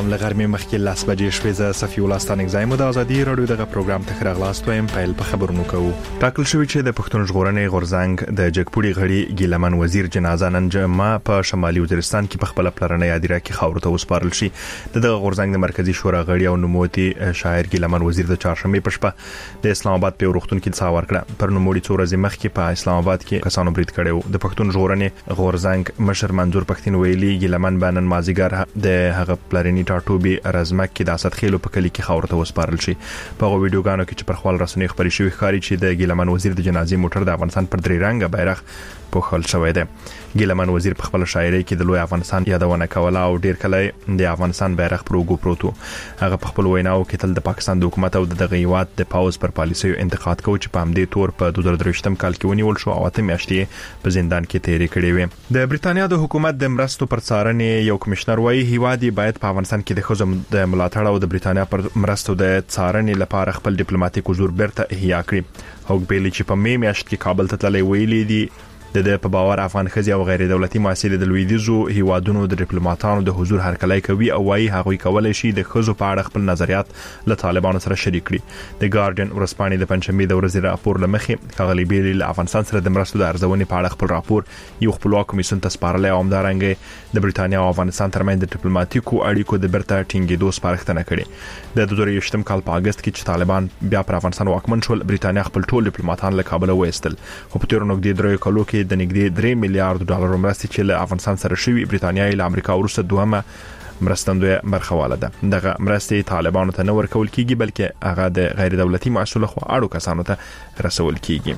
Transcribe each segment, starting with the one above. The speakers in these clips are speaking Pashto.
سلام لغرمې مخکې 10 بجې شوې ز صفي الله ستانک زایم د ازادي رادیو دغه پروګرام ته خراغلاست وایم پیل په خبرونو کوو. ټاکل شوی چې د پښتون ژغورنې غورځنګ د جګپوړي غړي ګیلمن وزیر جنازه نن جمعه په شمالي وزیرستان کې په خپل پلرنۍ یادیره کې خاور ته وسپارل شي. دغه غورځنګ د مرکزی شورا غړي او نوموتي شاعر ګیلمن وزیر د چهارشنبه په شپه د اسلام آباد په روغتون کې څا ورکړه. پر نوموړي څو ورځې مخکې په اسلام آباد کې کسانو برید کړو. د پښتون ژغورنې غورځنګ مشر منظور پښتين ویلي ګیلمن بنن مازیګر د هغه پلرنی ټاټوبي رزمک کې د اسد خېلو په کلی کې خاور ته وسپارل شي. په ویډیوګانو کې چې پر خپل رسنۍ خبري شوی ښکاري چې د ګیلمن وزیر د جنازې موټر د افغانستان پر درې رنګه بیرغ پوښل شوی دی. ګیلمن وزیر په خپل شاعري کې د لوی افغانستان یادونه کوله او ډیر کله د افغانستان بیرغ پر وګو پروتو. هغه په خپل ویناو کې تل د پاکستان د حکومت او د غیوات د پاوز پر پالیسیو انتقاد کوي چې په همدې تور په 2023م کال کې ونیول شو او 8 میاشتې په زندان کې تیرې کړې وې. د بریتانیا د حکومت د مرستو پر څارنې یو کمشنر وايي هیوادي باید په افغانستان کې د خزم د ملاتړ او د بریتانیا پر مرستو د څارنې لپاره خپل ډیپلوماټیک حضور بیرته احیا کړي. هوګ بیلی چې په می میاشت کې کابل ته تللی ویلي دي د په باور افغان خزي او غیر دولتي مؤسسې د لویدیزو هیوادونو د ډیپلوماټانو د حضور هرکلی کوي او وايي هغوی کولای شي د خزو په اړه خپل نظریات له طالبانو سره شریک کړي. د ګارډین ورسپانې د پنځمې د ورځې راپور لمخې کاغلی بیلی له افغانستان سره د مرستو د ارزونې په اړه خپل راپور یو خپلواک کمیسیون ته سپارلی او همدارنګه د بریتانیا او افغانستان ترمنځ د ډیپلوماټیکو اړیکو د برته ټینګېدو سپارښتنه کړې. د 2023م کال په اگست کې چې طالبان بیا پر افغانستان واکمن شول بریتانیا خپل ټول ډیپلوماټان له کابل وایستل. خو په تیر نږدې 3 کالو کې د نږدې 3 میلیارډ ډالر مرستې چې له افغانستان سره شوی بریتانیا له امریکا وروسته دومره مرستندوی برخواله ده. دغه مرستې طالبانو ته نه ورکول کیږي بلکې هغه د غیر دولتي مؤسسو لخوا اړو کسانو ته رسول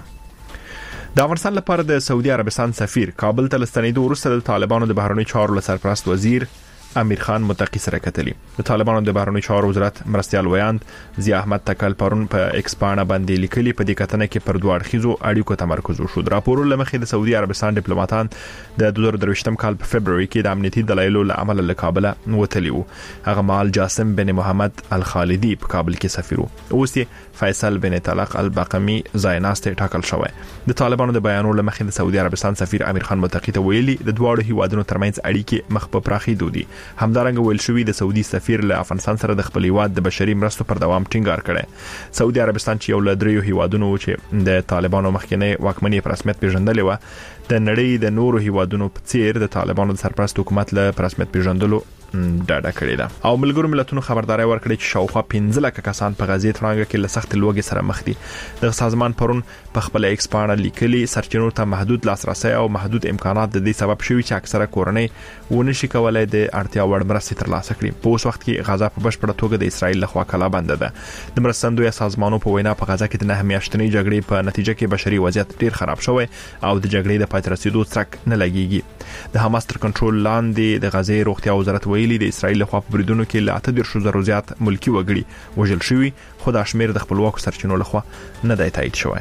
کیږي. د افغانستان لپاره د سعودي عربستان سفیر کابل ته لستنیدو وروسته د طالبانو د بهرنی چارو سرپرست وزیر امیر خان متقی سره کتلی. د طالبانو د بهرنی چارو وزارت مرستيال ویاند ضیاء احمد تکل پرون په ایکس باندې باندې لیکلي په دې کتنه کې پر دوه اړخیزو اړیکو تمرکز وشو. د راپورو لمخې د سعودي عربستان ډیپلوماټان د 2023م کال په فبرवरी کې د امنیتي دلایلو له امله له کابل وتلی وو. هغه مال جاسم بن محمد الخالدی په کابل کې سفیر وو. اوس فیصل بن طلق البقمی زایناسته ټاکل شوی. د طالبانو د بیانولو لمخې د سعودي عربستان سفیر امیر خان متقی ته ویلي د دواړو هیوادونو ترمنځ اړیکې مخ په پراخېدو دي. همدارنګه ویل شوی د سعودي سفیر له افغانستان سره د خپل هیواد د بشري مرستو پر دوام ټینګار کړي. سعودي عربستان چې یو له دریو هیوادونو چې د طالبانو مخکنی واکمنۍ په رسمیت پیژندلې و د نړۍ د نورو هیوادونو په څیر د طالبانو د سرپرست حکومت له رسمیت پیژندلو ډاډه کړی ده. او ملګرو ملتونو خبرداري ورکړي چې شاوخوا 15 لک کسان په غزې ترانګه کې له سخت لوګي سره مخ دي. د سازمان پرون په خپل ایکس باندې لیکلي سرچینو ته محدود لاسرسي او محدود امکانات د دې سبب شوی چې اکثره کورنۍ ونه شي کولای د اړتیا وړ مرستې ترلاسه کړي. په اوس وخت کې غزا په بشپړه توګه د اسرایل لخوا کلا بنده ده. د مرستندوی سازمانونو په وینا په غزا کې د 9 میاشتنۍ جګړې په نتیجه کې بشري وضعیت ډیر خراب شوی او د جګړې د پای ته رسیدو څرک نه لګیږي. د حماس تر کنټرول لاندې د غزې روغتیا وزارت ویلي د اسرایل لخوا په بریدونو کې له 8,000 زیات ملکی وګړي وژل شوی خو د شمیر د خپلواکو سرچینو لخوا نه دی تایید شوی.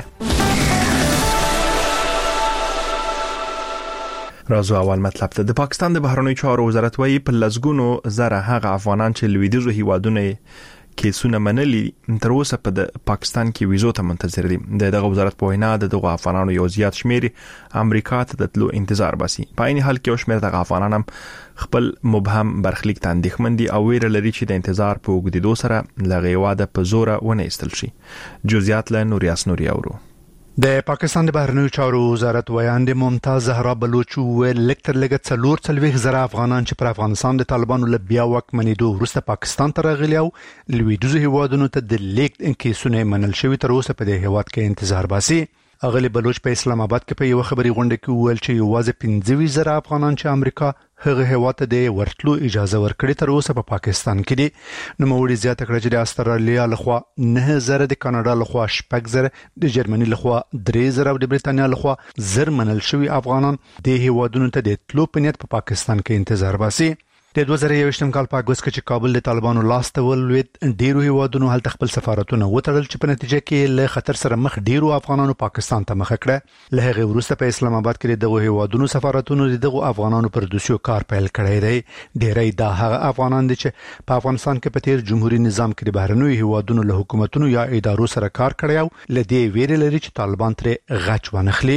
راځو اول مطلب ته. د پاکستان د بهرنی چارو وزارت وايي په لزګونو زره هغه افغانان چې لویدیزو هیوادونه کیسونه منلي تر اوسه په پاکستان کې ویزو ته منتظر دي. دغه وزارت په وینا دغه افغانانو یو زیات شمیر امریکا ته د تلو انتظار باسي. په عین حال کې یو شمیر دغه افغانان هم خپل مبهم برخلیک ته اندېښمن دي او ویره لري چې د انتظار په وګړو سره لغې واده په زور ونه استل شي. جزئیات له نوریاس نوري اورو. د پاکستان د بهرنیو چارو وزارت ویاند ممتاز زهرا بلوچ ویل لکتر لګت څلور څلويخ زره افغانان چې پر افغانستان د طالبانو له بیا واکمنېدو وروسته پاکستان ته راغلي او لویدیزو هیوادونو ته د لیک کیسونه منل شوی تر اوسه په دې هیواد کې انتظار باسي. اغلی بلوچ په اسلام آباد کې په یو خبري غونډه کې ویل چې یوازې 15 زره افغانان چې امریکا هغه هیواد ته د ورتلو اجازه ورکړي تر اوسه په پاکستان کې دي. نو موړي زیاته کړه چې د استرالیا لخوا 9000 د کاناډا لخوا 6000 د جرمني لخوا 3000 او د بریتانیا لخوا 1000 منل شوی افغانان د هیوادونو ته د تلو په نیت په پاکستان کې انتظار باسي. د 2021م کال په اگست کې چې کابل د طالبانو لاس ته ولوید ډیرو هیوادونو هلته خپل سفارتونه وتړل چې په نتیجه کې له خطر سره مخ ډیرو افغانانو پاکستان ته مخ کړه. له هغه وروسته په اسلام آباد کې دغه هیوادونو سفارتونو دغه افغانانو پر دوسیو کار پیل کړی دی. ډیری دا هغه افغانان دي چې په افغانستان کې په تیر جمهوریت نظام کې د بهرنیو هیوادونو له حکومتونو یا ادارو سره کار کړی او لدې ویری لري چې طالبان تر غچ ونخلي.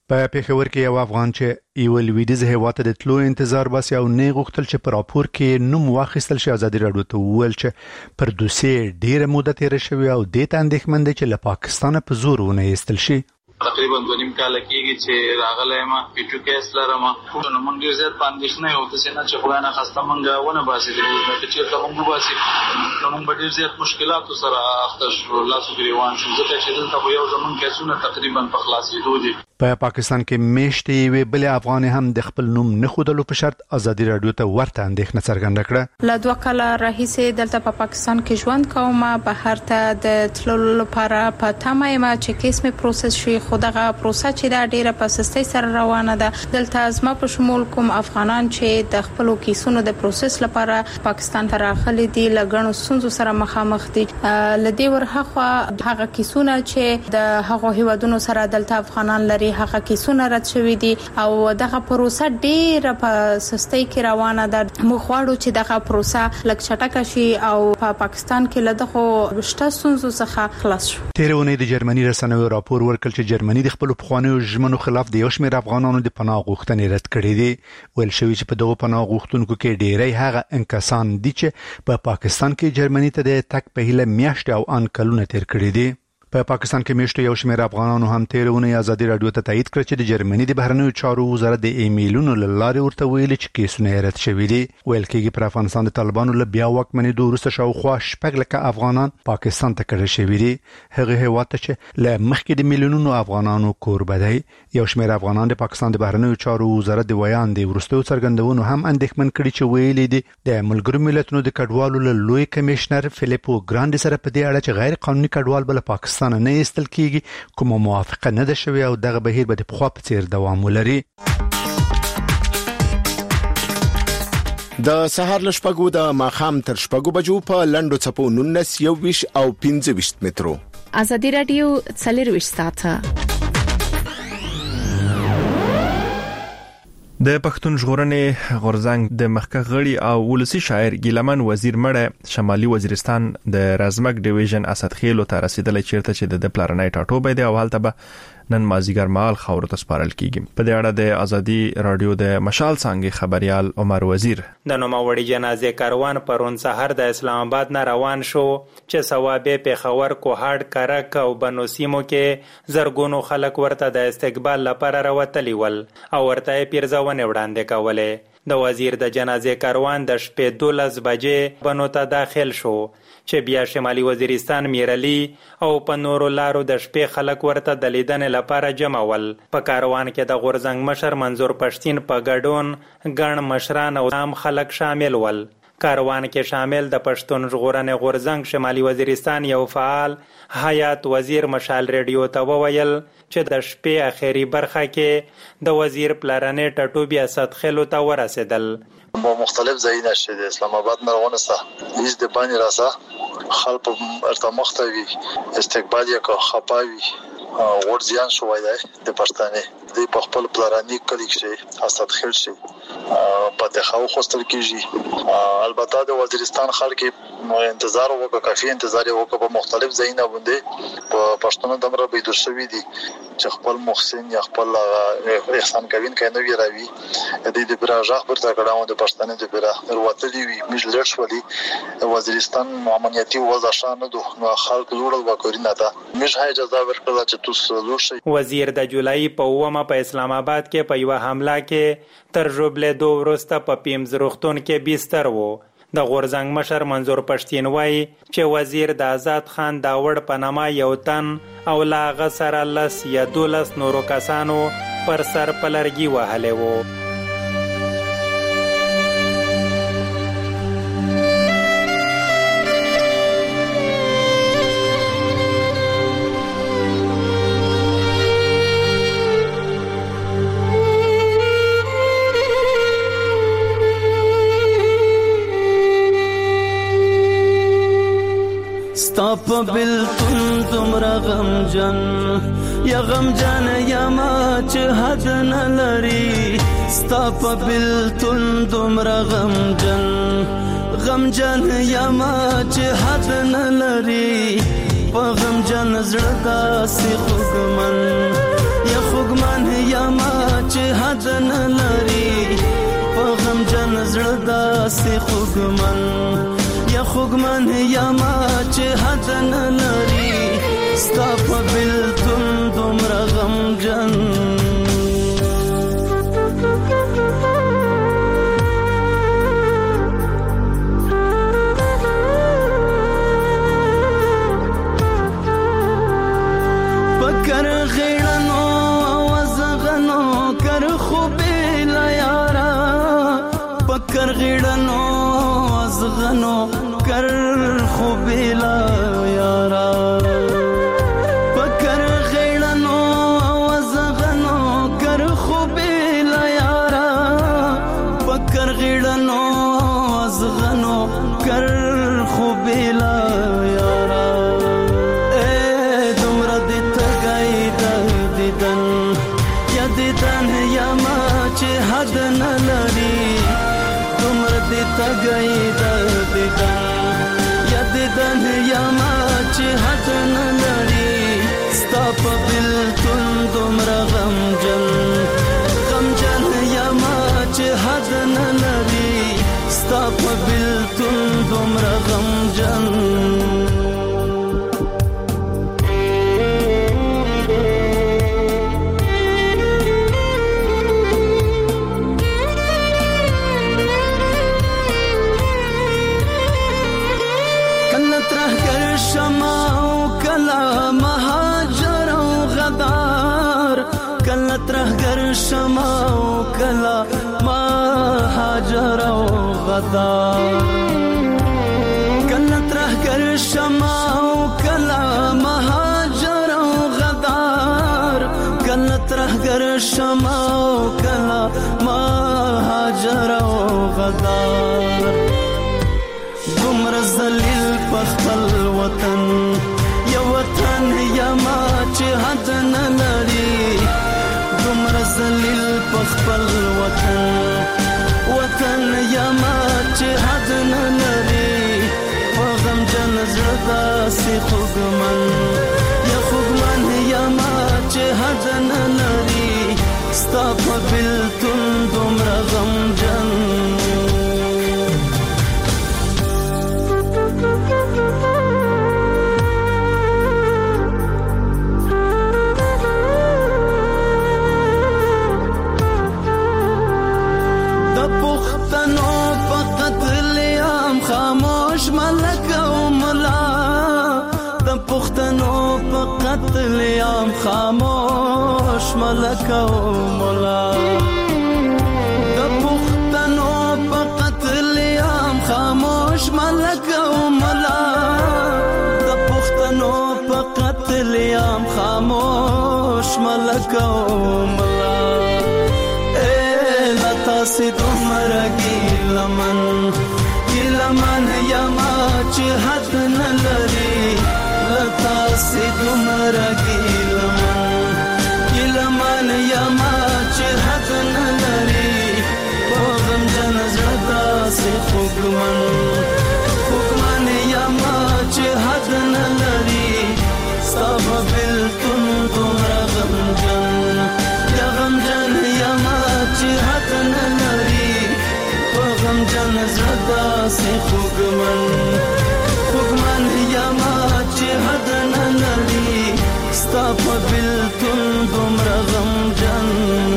په پېښور کې یو افغان چې یو لویدیز هیواد د تلو انتظار باسي او نه غوښتل چې پر راپور کې نوم واخیستل شي. ازادي راډیو ته وویل چې پر دوسیې ډېره موده تېره شوې او دې ته اندېښمن دی چې له پاکستانه په زور ونه ایستل شي. تقریبا 2.5 کال کېږي چې راغلی ما پیټو کیس لرم نو موږ ډېر زیات پاندېښنه یو د سینه چې خدای نه خسته موږ ونه باسي د چې چیرته موږ باسي نو موږ ډېر زیات مشکلاتو سره اخته شو لاسو ګریوان شو ځکه چې دلته خو یو زمون کیسونه تقریبا په خلاصېدو دي. په پاکستان کې میشتې یوې بلې افغانې هم د خپل نوم نه ښودلو په شرط ازادي راډیو ته ورته اندېښنه څرګنده کړه. له 2 کاله راهیسې دلته په پاکستان کې ژوند کوم بهر ته د تللو لپاره په تمه یم چې کیس مې پروسس شي خو دغه پروسه چې دا ډیره په سستۍ سره روانه ده. دلته زما په شمول کوم افغانان چې د خپل کیسونو د پروسس لپاره پاکستان ته راغلي دي لګڼو ستونزو سره مخامخ دي. لدې ورهخوا هغه کیسونه چې د هغو هیوادونو سره دلته افغانان لري هغه کیسونه رد شوي دي او دغه پروسه ډیره په سستۍ کې روانه ده. موږ غواړو چې دغه پروسه لږ چټکه شي او په پاکستان کې له دغه شته ستونزو څخه خلاص شي. تېره اونۍ د جرمني رسنیو راپور ورکړ چې جرمني د خپل پخوانیو ژمنو خلاف د یو شمېر افغانانو د پناه غوښتنې رد کړې دي. ویل شوي چې په دغه پناه غوښتونکو کې ډیری هغه انکسان دي چې په پاکستان کې جرمني ته د تک په هیله میاشتې او ان کلونه تیر کړي دي. په پاکستان کې میشتو یو شمېر افغانانو هم تېره اونۍ ازادي راډیو ته تایید کړ چې د جرمني د بهرنیو چارو وزارت د ایمیلونو له لارې ورته ویلي چې کیسونه یې رد شوي دي. ویل کېږي پر افغانستان د طالبانو له بیا واکمنېدو وروسته شاوخوا 6 افغانان پاکستان ته کډه شوي دي. هغه هېواد ته چې له مخکې د میلیونونو افغانانو کوربه دی. یو شمېر افغانان د پاکستان د بهرنیو چارو وزارت د ویاندې وروستیو څرګندونو هم اندېښمن کړي چې ویلي دي د ملګرو ملتونو د کډوالو له لوی کمشنر فلیپو ګرانډي سره په دې اړه چې غیر قانوني کډوال بل پاکستان نه ایستل کوم موافقه نه ده شوی او دغه بهیر به د پخوا په څیر دوام ولري. د سهار له شپږو د ماښام تر شپږو بجو په لنډو څپو 19 21 او 25 مترو. ازادي راډیو 24 ساعته د پښتون ژغورنې غورځنګ د مخکښ غړي او ولسی شاعر ګیلمن وزیر مړه شمالي وزیرستان د رازمک ډیویژن اسدخیلو ته رسیدلې چیرته چې د پلارنای ټاټوبې دی او حالت به نن مازیګر مال خاور ته سپارل کیږي. په دې اړه د ازادي رادیو د مشال څنګه خبريال عمر وزیر د نوموړي جنازې کاروان پرون سحر د اسلام آباد نه روان شو چې ثوابه پیښور کوهاټ کرک او بنو سیمو کې زرګونو خلک ورته د استقبال لپاره راوتلی ول او ورته پیرزونه وړاندې کوله. د وزیر د جنازې کاروان د شپې 12 بجې بنو ته داخل شو چې بیا شمالي وزیرستان میرلی او په نورو لارو د شپې خلک ورته د لیدنې لپاره جمع ول. په کاروان کې د غورځنګ مشر منظور پښتين په ګډون ګڼ مشران او عام خلک شامل ول. کاروان کې شامل د پښتون ژغورنې غورځنګ شمالي وزیرستان یو فعال حیات وزیر مشال ریډیو ته وویل چې د شپې اخیری برخه کې د وزیر پلارنې ټټوبی اسدخیلو ته ورسېدل. مختلف ځایونه چې د اسلام آباد مرغونه سره هیڅ د باندې راسه خلک ارتمختوي استقبال یې کو خپاوي ورځيان شوای دی د پښتنې د خپل پلارانی کلی کې اسدخیل شي په دغه خوستل کېږي. البته د وزیرستان خلک انتظار وکړ کافي انتظار وکړ په مختلف ځایونه باندې په پښتون دمر به د شوی دي چې خپل محسن یا خپل احسان کوین کینو وی راوي د دې براجاخ پر تاګړاو د پښتنې د برا وروتلی وی مجلر شولي وزیرستان امنیتي وضع شانه نو خلک جوړل وکړي نه دا مش هاي اجازه ورکړه چې وزیر د جولای په 9 په اسلام آباد کې په یو حمله کې تر جوړبلې دوه ورسته په پیمز روغتون کې بستر وو. د غورځنګ مشر منظور پښتين وایي چې وزیر د آزاد خان داوړ په نامه یو تن او لا غسر لس یا 12 نورو کسانو پر سر پلرګي وهلې وو. ستاپ بلتون تمرا غمجن یا غمجن یا ما چه حد نلری ستاپ بلتون تمرا غمجن غمجن یا ما چه حد نلری په غمجن زړه داسې خوږمن یا حد نه لري په غم جن زړه داسې خوږمن یا خوږمن یا ما چې حد نه لري ستا په بلتون دومره غمجن پکر غیړنو وزغنو کر خوبې لا یارا پکر غیړنو وزغنو کر خوبې لا یارا پکر غیړنو وزغنو کر خوبې لا یارا پکر غیړنو وزغنو کر خوبې لا یارا دیدن یا ما چې حد نه لري دومره دې تګی د دیدن یا دیدن یا ما چې حد نه لري ستا په بلتون دومره غمجن یا ما چې حد نه لري ستا په بلتون دومره غمجن ترهګر شمع او کلا ما هاجر او غدار کله ترهګر شمع او کلا ما هاجر او غدار کله ترهګر شمع او کلا ما هاجر او غدار دومر ذلیل په خپل وطن یا وطن یا ما چې حد نه لري دومر ذلیل په خپل وطن یا ما چې حد نه لري په غمجن زړه داسې خوږمن یا ما چې حد نه لري ستا په بلتون دومره غمجن قتل عام خاموش ملک او مولا د پښتنو په قتل عام خاموش ملک او مولا د پښتنو په قتل عام خاموش ملک او مولا لتا سي دومره ګیلمن یا ما چې حد نه لري لتا سي دومره ګیلمن یا ما چې حد نه لري په غمجن زړه داسې خوږمن یا ما چې حد نه لري ستا په بلتون دومره غمجن یا ما چې حد نه لري په غمجن زړه داسې خوږمن یا ما چې حد نه لري ستا په بلتون دومره غمجن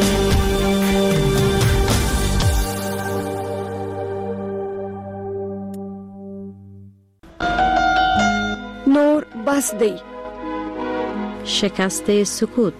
نور بس دی شکست سکوت.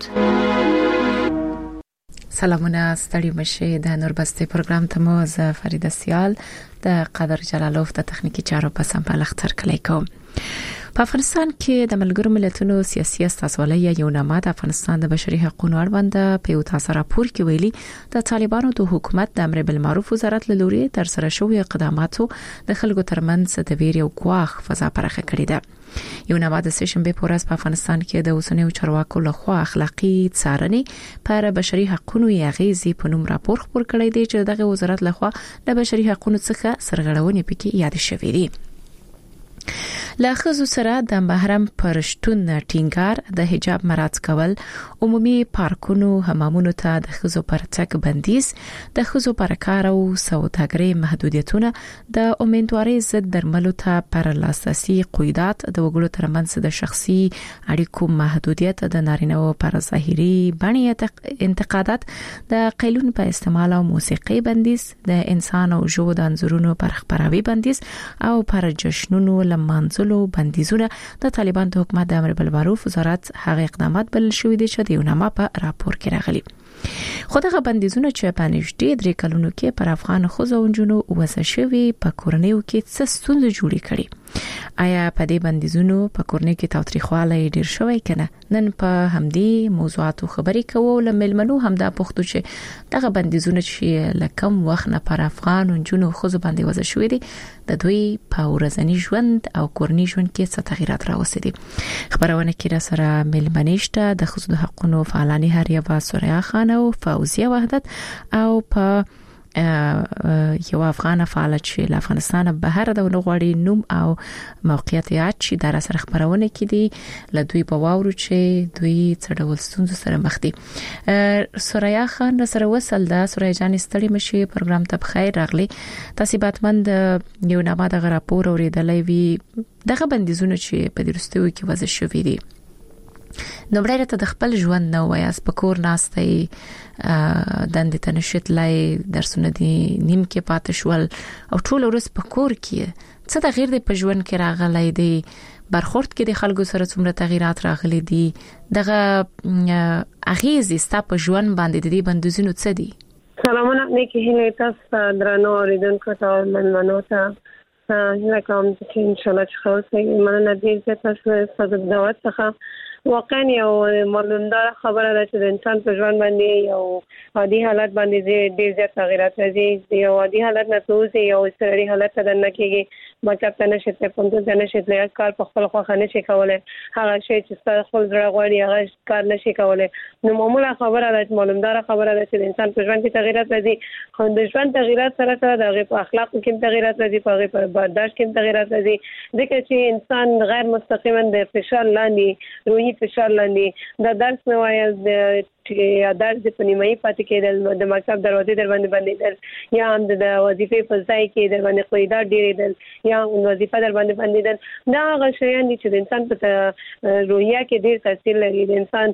سلامونه ستړي مشه د نوربسته پروګرام ته مو ز فرید سیال د قدر جلالوف د تخنیکی چارو په سمبال اختر کلی کوم. په افغانستان کې د ملګرو ملتونو سیاسي استازولۍ یو نامه د افغانستان د بشري حقوقو اړوند په یو تاسو راپور کې ویلي د طالبانو د حکومت د امر بالمعروف وزارت له لوري تر سره شوی اقداماتو د خلکو ترمنځ د ویر او ګواښ فضا پرخه کړې ده. یو نامه د سشنبه په ورځ په افغانستان کې د اوسنیو چارواکو لخوا اخلاقی څارنې پر بشري حقوقو یغیزي په نوم راپور خپور کړی دی چې دغه وزارت لخوا د بشري حقوقو څخه سرغړونې پکې یاد شوې دي. لا خزو سره د محرم پرشتون ټینګار د حجاب مراعات کول عمومي پارکونو حمامونو ته د خزو پر تک بندیز د خزو پر کار او سوداګري محدودیتونه د امیدواري ضد درملو ته پر لاسرسي قیودات د وګړو ترمنځ د شخصي اړیکو محدودیت د نارینه‌و پر ظاهري بڼې انتقادات د قیلون په استعمال او موسیقي بندیز د انسان او ژوند د انځورونو پر خبراوي بندیز او پر جشنونو لمانځلو بندیزونه د طالبان د حکومت د امر بالمعروف وزارت هغه اقدامات بل شوې دي چې د یوناما په راپور کې راغلي. خدغه بندیزونه چې په نږدې 3 کلونو کې پر افغان خوځونجونو وسه شوی په کورنیو کې څه ستونزې جوړې کړي. آیا په دې بندیزونو په کورنۍ کې تاوتریخواله ډیر شوی کنه؟ نن په همدې موضوعاتو خبرې کوو لملمنو همدا پښتو چې دغه بندیزونه چې لکم وخت نه پر افغان جنونو خوځ باندې وسه شوی دي د دوی په ورځنی ژوند او کورنی ژوند کې څه تغیرات راوستي دي. خبرونه کې را سره ملمنېشته د خزو د حقونو فعالانی هریه سوریا خان او فوزیه وحدت او په یو افغان فعال چې له افغانستان بهر د غوړی نوم او موقعیت یاد چې در سره خبرونه کې دي له دوی په واورو چې دوی څړول ستونزو سره مخ دي. سوریا خان سره وصل ده. سوریا جان ستړي مشي پروګرام ته بخیر راغلي. تاسو باتمند یو نامه د راپور اوریدلې وی دغه بندیزونه چې په درستو کې وځي شوې دي. نو بلای ته د خپل ژوند نو وایاس په کور ناستې دند ته نشټلای درسونه دي نیم کې پاتې شول او ټول ورځ په کور کې څه تغییر دی په ژوند کې راغلی دی؟ برخورد کې د خلکو سره څومره تغیرات راغلي دي؟ دغه اغیز ستا په ژوند باندې د بندیزونو څه دي؟ سلامونه نیکی هیله تاسو درنو اوریدونکو ته مننه هیله کوم چې ان شاء الله چې خلاص مننه دې چې تاسو د دعوت څخه واقعا یو ملوندار خبره ده چې د انسان په ژوند باندې یو عادي حالت باندې ډېر زیات تغیرات راځي. یو عادي حالت نه توځي یو سړی حالت ته نه کېږي مطلب ته نشي ته پوند ته نشي ته کار په خپل خو نه شي کولای هغه شی چې خپل زړه غواړي هغه کار نشي کولای. نو معمولا خبره ده ملوندار خبره ده چې د انسان په ژوند کې تغیرات راځي. خو د ژوند تغیرات سره سره د اخلاق کې تغیرات راځي په برداشت کې تغیرات راځي ځکه چې انسان غیر مستقیما د فشار لاندې روحي فشار لاندې د درس نه وایي چې درس په نیمایي پاتې کېدل د مکتب دروازې در باندې بندېدل یا هم د وظیفې په ځای کې در باندې قیودات ډېرېدل یا وظیفه در باندې بندېدل دا هغه شیان دي چې د انسان په روحیه کې ډېر تاثیر لري. د انسان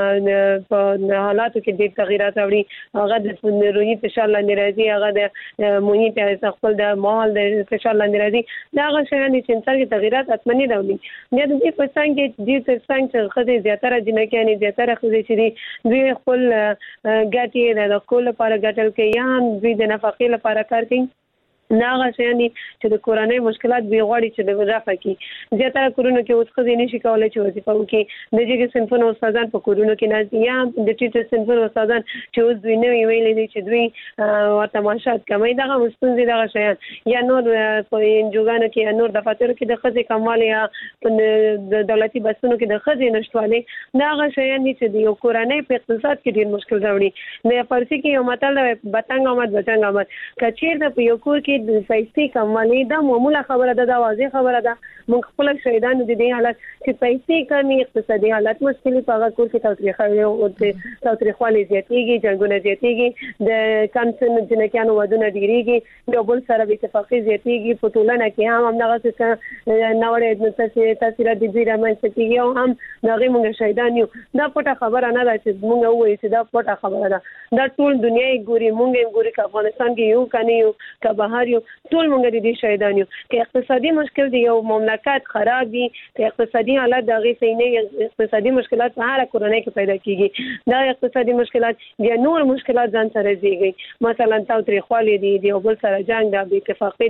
په حالاتو کې ډېر تغیرات راوړي. هغه د روحي فشار لاندې راځي هغه د محیط خپل د ماحول د فشار لاندې راځي. دا هغه شیان دي چې انسان کې تغیرات اتمنې راوړي. بیا د دې په څنګ کې د څنګه چې خدای زیاتره جنکیانې زیاتره خدای چې دوی خپل ګټي د کول لپاره ګټل کې یا دوی د نفقې لپاره کار کوي. ناغه شي چې د کورنۍ مشکلات به غواړي چې د رفع کی زیاتره کورونو کې اوس خزې نشي کولای چې وظیفه وکړي. د جګ صنفونو استادان په کورونو کې نه یا د ټیټر صنفونو استادان چې اوس دوی نه ویلي دي چې دوی ورتماشات کوي دغه مستونزې دغه شیان یا نور په انجوګانو کې نور دفاترو کې د خزې کمال یا په دولتي بسونو کې د خزې نشټوالي دغه شیان چې د یو کورنۍ په اقتصاد کې ډیر مشکل راوړي. د فارسی کې یو متل دی بتنګ آمد بچنګ آمد کچیر د یو کور کې د پیسې کموالی دا معموله خبره ده دا واضح خبره ده. موږ خپل شهیدانو د دې حالت چې پیسې کمی اقتصادي حالت مشکل په هغه کور کې تاوتریخوالی زیاتېږي جنګونه زیاتېږي د کم سن جنکیانو ودونه ډیریږي د بل سره بې اتفاقي زیاتېږي په ټولنه کې هم دغه څه نوړې تاثیرات د دې رامنځته کېږي او هم دغه موږ شهیدان یو. دا پټه خبره نه ده چې موږ وایو چې دا پټه خبره ده. دا ټول دنیا یې ګوري موږ ګوري چې افغانستان کې یو کني یو که بهر ټول موږ د دې شهیدان یو. که اقتصادي مشکل دی یو مملکت خراب دي که اقتصادي حالت دغه سینې اقتصادي مشکلات په هر کورنۍ کې پیدا کیږي. دا اقتصادي مشکلات یا نور مشکلات ځان سره زیږي مثلا تاوتریخوالی دي د بل سره جنگ د بې اتفاقۍ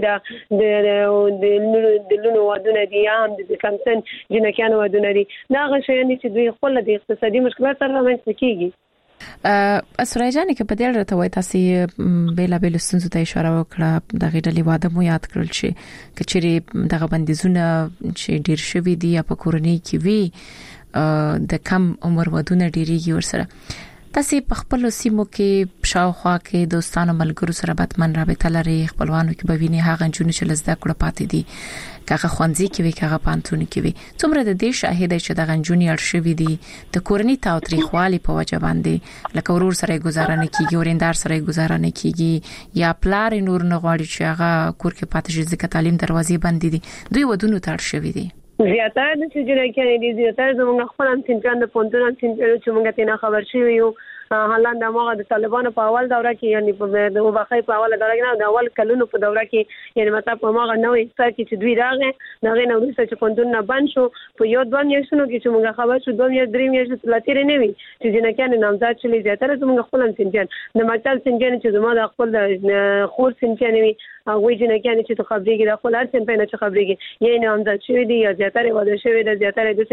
د لونو ودونه دي یا هم د کمسن جنکیانو ودونه دي. دا هغه شیان دي چې دوی خپل د اقتصادي مشکلات سره رامنځته کیږي. اسرای جان کې په دې اړه ته تاسو بیل بیل ستونزو ته اشاره وکړه د غیډلې واده مو یاد کړل چې کچېری دغه بندیزونه چې ډیر شوي دي په کورنۍ کې وی د کم عمر ودونه ډیریږي ورسره تاسو په خپل سیمو کې شاوخوا کې دوستانو ملګرو سره باتمن رابطه لري خپلوانو کې به ویني هغه جنونه چې لزده کړه پاتې دي کاغه خوانځي کې وي کاغه پانتون کې وي څومره د دې شاهد چې د غنجونی ارشوي دي د کورنۍ تاوتریخوالي په وجه باندې لکه ورور سره گزاره نه کیږي ورندار سره گزاره نه کیږي یا پلار نور نه غواړي چې هغه کور کې پاتې شي ځکه تعلیم دروازې بندې دي دوی ودونو ته ارشوي دي زیاتره د سجنه کې دي زیاتره زموږ خپل هم سنجان د پونتون هم چې موږ ته نه خبر شي یو حالان د موږ د طالبانو په اول دوره کې یعنی په واقعي په اول دوره کې نه د اول کلونو په دوره کې یعنی مطلب په موږ نوې څه چې دوی راغې دغه نو ورسته چې پونتون نه بند شو په یو دوه میاشتونو کې چې موږ خبر شو دوه میاشتې درې میاشتې لاتیر نه وي چې جنہ کې نامزاد شلې زیاتره زموږ خپل هم سنجان د مکتب سنجان چې زموږ د خپل خور سنجان وي هغه جنہ کې چې خبرېږي د خپل هر څه په نه چې خبرېږي یعنی نامزاد شوی دی یا زیاتره واده شوی دی زیاتره د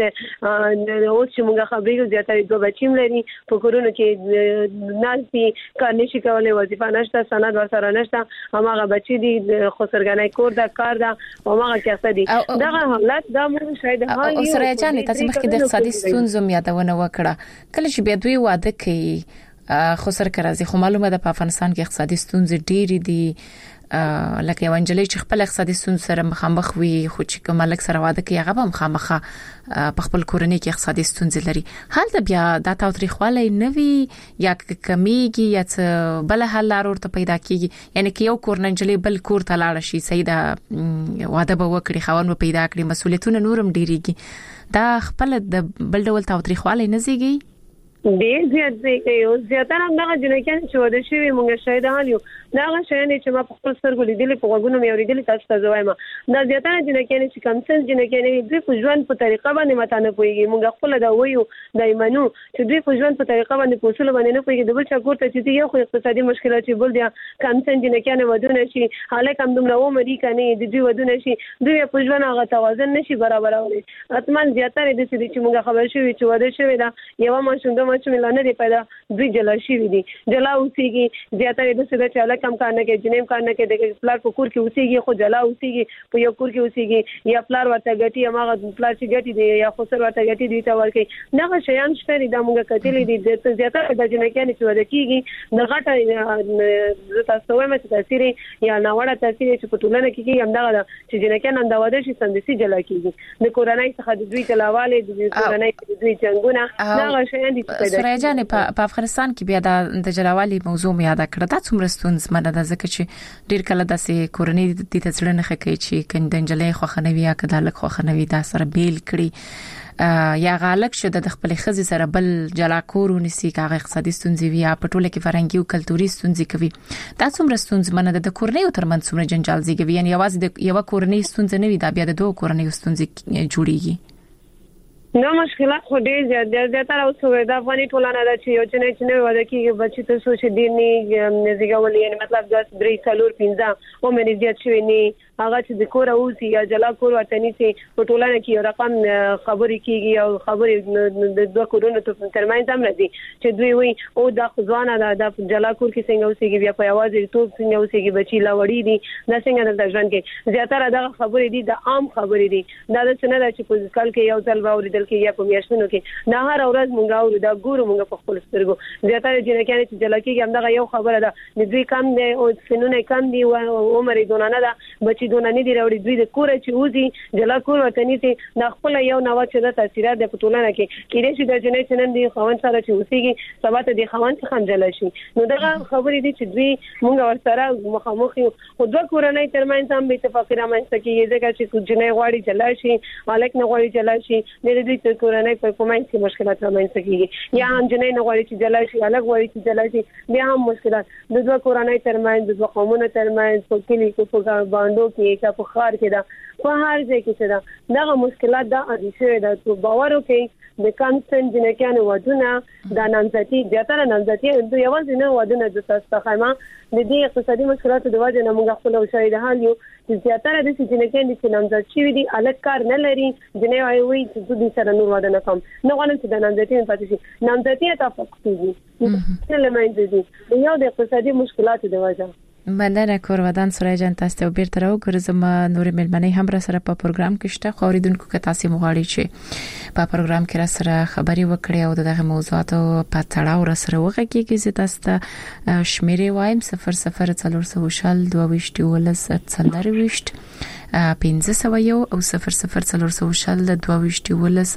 اوس چې موږ خبرېږو زیاتره دوه بچیم لري په کورونو کې ناسي کار نشي کولای وظیفه نشته سند ورسره نشته هغه بچی دي خسرګنای کور دا کار دا هغه کې څه دي دا حالت دا موږ شاید حال او سره چانه تاسو مخکې د اقتصادي ستونزو یادونه وکړه کله چې بیا دوی واده کوي خسر کرازي خو معلومه ده په افغانستان کې اقتصادي ستونزې ډېری دي لکه ونجلې چې خپل اقتصادي ستونزې سره مخامخ وي خو چې کوملک سره واده کوي هغه هم مخامخه په خپل کورنۍ کې اقتصادي ستونزې لري حال ته بیا د تاوتریخواله نوي یا کمیږي یا بل حل لار ورته پیدا کیږي یعنی کې یو کورنۍ بل کور ته لاړ شي سیده واده به وکړي خوان به پیدا کړي مسولیتونه نورم ډیریږي دا خپل د بل ډول تاوتریخواله نه زیږي ډېر زیات دی زیاتره دغه جنکان چې واده شوی مونږ شاید حال یو دا شاید چې ما په خپل سترګو لیدلې په غوږونو مې اورېدلې تاسو ته وایم دا زیاتره جنکان چې کمسل جنکان دوی په ژوند په طریقه باندې ماته نه پويږي مونږ خپل دا وایو دایمنو چې دوی په ژوند په طریقه باندې په اصول باندې نه پويږي د بل چا کور ته چې یو خو اقتصادي مشکلات چې بل دي کمسل جنکان ودونه شي حاله کم دومره و مری کني د دوی ودونه شي دوی په ژوند هغه توازن نشي برابرولای اتمن زیاتره د دې چې مونږ خبر شوی چې واده شوی دا یو ماشوم د ماشوم نه دی پیدا دوی جلا شي دي جلا اوسېږي زیاتره د څه چې کم کار نه کوي جنیم کار نه کوي د پلار په کور کې اوسېږي خو جلا اوسېږي په یو کور کې اوسېږي یا پلار ورته ګټي هغه پلار چې ګټي دی یا خسر ورته ګټي دی تا ورکي نه شیان شته د موږ کتلې دي زیاتره د جنکان چې ود کېږي د غټه د تاسو وایم چې تاثیر یا ناوړه تاثیر چې په ټولنه کې هم دا چې جنکان انداوده شي سندسي جلا کېږي د کورنۍ څخه د دوی جلاواله د کورنۍ د دوی څنګهونه دا شیان دي پیدا جانې په افغانستان کې بیا د جلاوالي موضوع مې یاد کړه دا څومره ستونزمنه ده ځکه چې ډیر کله داسې کورنۍ د تسړنه خکې چې کندنجلې خوخنوي یا کدالک خوخنوي دا سره بیل کړي یا غالک شو د خپل خزي سره بل جلا کورونی کاغه اقتصادي ستونزې وي په ټوله کې فرهنګي او کلتوري ستونزې کوي دا څومره ستونزمنه ده د کورنۍ ترمنځ څومره جنجال زیږوي یعنی یوازې د یو کورنۍ ستونزې نه وي دا بیا د دوه کورنۍ ستونزې جوړیږي نو مشکلات خو ډېر زیاتره اوسوي د افغاني ټولنه د چې یو چې نه واده کیږي بچی ته سوچ دي نه زیږولې یعنی مطلب د 3-4-5 او مې زیات شوی نه هغه چې د کور اوسي یا جلا کور وطني چې په ټولنه کې یو رقم خبرې کیږي او خبرې د دوه کورونو ترمنځ هم راځي چې دوی وي او د ځوانه د جلا کور کې څنګه اوسيږي بیا په आवाज ته څنګه اوسيږي بچی لا وړي دي دا څنګه د ژوند کې زیاتره د خبرې دي د عام خبرې دي دا څه نه چې په ځکل کې یو ځل باورېدل کې یا په میاشتونو کې نه هر ورځ مونږ اورو دا ګورو مونږ په خپل سترګو زیاتره جنکان چې جلا کېږي هم دا یو خبره ده د دوی کم دي او سنونه کم دي او عمر دونه نه ده بچی دونه نه دی راوړي دوی د کور چې اوزي جلا کور وطني چې د خپل یو نو چې د تاثیرات د ټولنه کې کېدې چې د جنې چنن دي خوان سره چې اوسيږي سبا ته د خوان څخه جلا شي نو دا خبرې دي چې دوی مونږ ورسره مخامخ یو خو دوه کورنۍ ترمنځ هم به اتفاق رامنځته کیږي ځکه چې جنې غواړي جلا شي مالک نه غواړي جلا شي د دې کورنۍ په کومه کې مشکلات رامنځته کیږي یا هم جنې نه غواړي چې جلا شي الګ غواړي چې جلا شي بیا هم مشکلات د دوه کورنۍ ترمنځ د دوه قومونو ترمنځ په کلی کې په باندې کې په خار کې دا په هر ځای کې دا دغه مشکلات دا اړیسه ده چې باور وکړي د کانسن جنکانو ودونه د نامزدي زیاتره نامزدي د یوازې نه ودونه د تاسو خیمه د دې اقتصادي مشکلاتو د وجه نه موږ خپل شاید حال یو چې زیاتره د جنکانو چې نامزد شي دي الګ کار نه لري جنې وايي چې د سره نور ودونه کوم نه غواړم چې د نامزدي پاتې شي نامزدي تاسو کوي نه لمنځه دي یو د اقتصادي مشکلاتو د وجه مننه کورودان سورای جان تاسو ته بیرته راوګرځم نور ملمنې هم را سره په پروګرام کې شته خوریدونکو که تاسو مغواړئ چې په پروګرام کې را سره خبري وکړئ او دغه موضوعاتو په تړاو را سره وغږیږئ چې تاسو ته شمیرې وایم 0040 22 1501 او 0040 22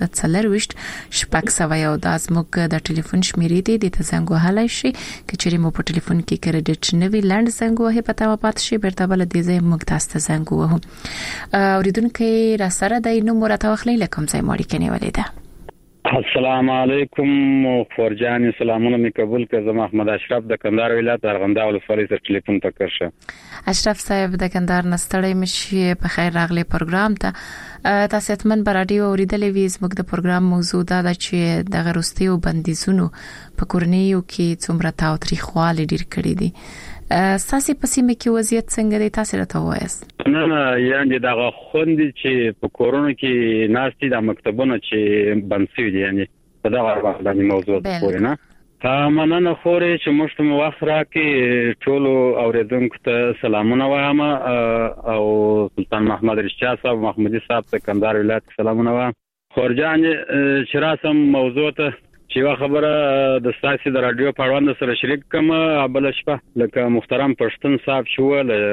شپږ سوه د ازموږ د ټلیفون شمیرې دي د زنګ وهلای شي کچېرې مو په ټلیفون کې کریډټ نوی لاند زنګ وهي پتا و پات شي بیرته بل دي زې موږ تاسو ته زنګ وهو اوریدونکو را سره د نو مرته وخلې لکم ځای ماړي کني ولیدا السلام علیکم فورجان سلامونه می قبول کړم احمد اشرف د کندهار ولایت ارغنداو ولسوالۍ سره ټلیفون تکرشه اشرف صاحب د کندهار نستړی مشي په خیر راغلی پروګرام ته تاسو اتمن برادیو اوریدلې ویز موږ د پروګرام موضوع دا چې د غروستي او بندیزونو په کورنیو کې څومره تاوتریخواله ډیر کړی دي ساسي پسیمه کې وضعیت څنګه دی تاسو راته وایست نه یعنی دا خوندې چې په کورونو کې ناشتي د مکتبونو چې بنسوي دي یعنی په دا باندې موضوع پورې نه مننه خورې چې موږ ته وخت راکې ټول اوریدونکو ته سلامونه وایم او سلطان محمد رشاد صاحب محمودي صاحب ته کندهار ولایت سلامونه وایم خورجان چې راسم موضوع ته چې خبره د ساسي د رادیو په اړوند سره شریک کوم ابل شپه لکه محترم پښتون صاحب شو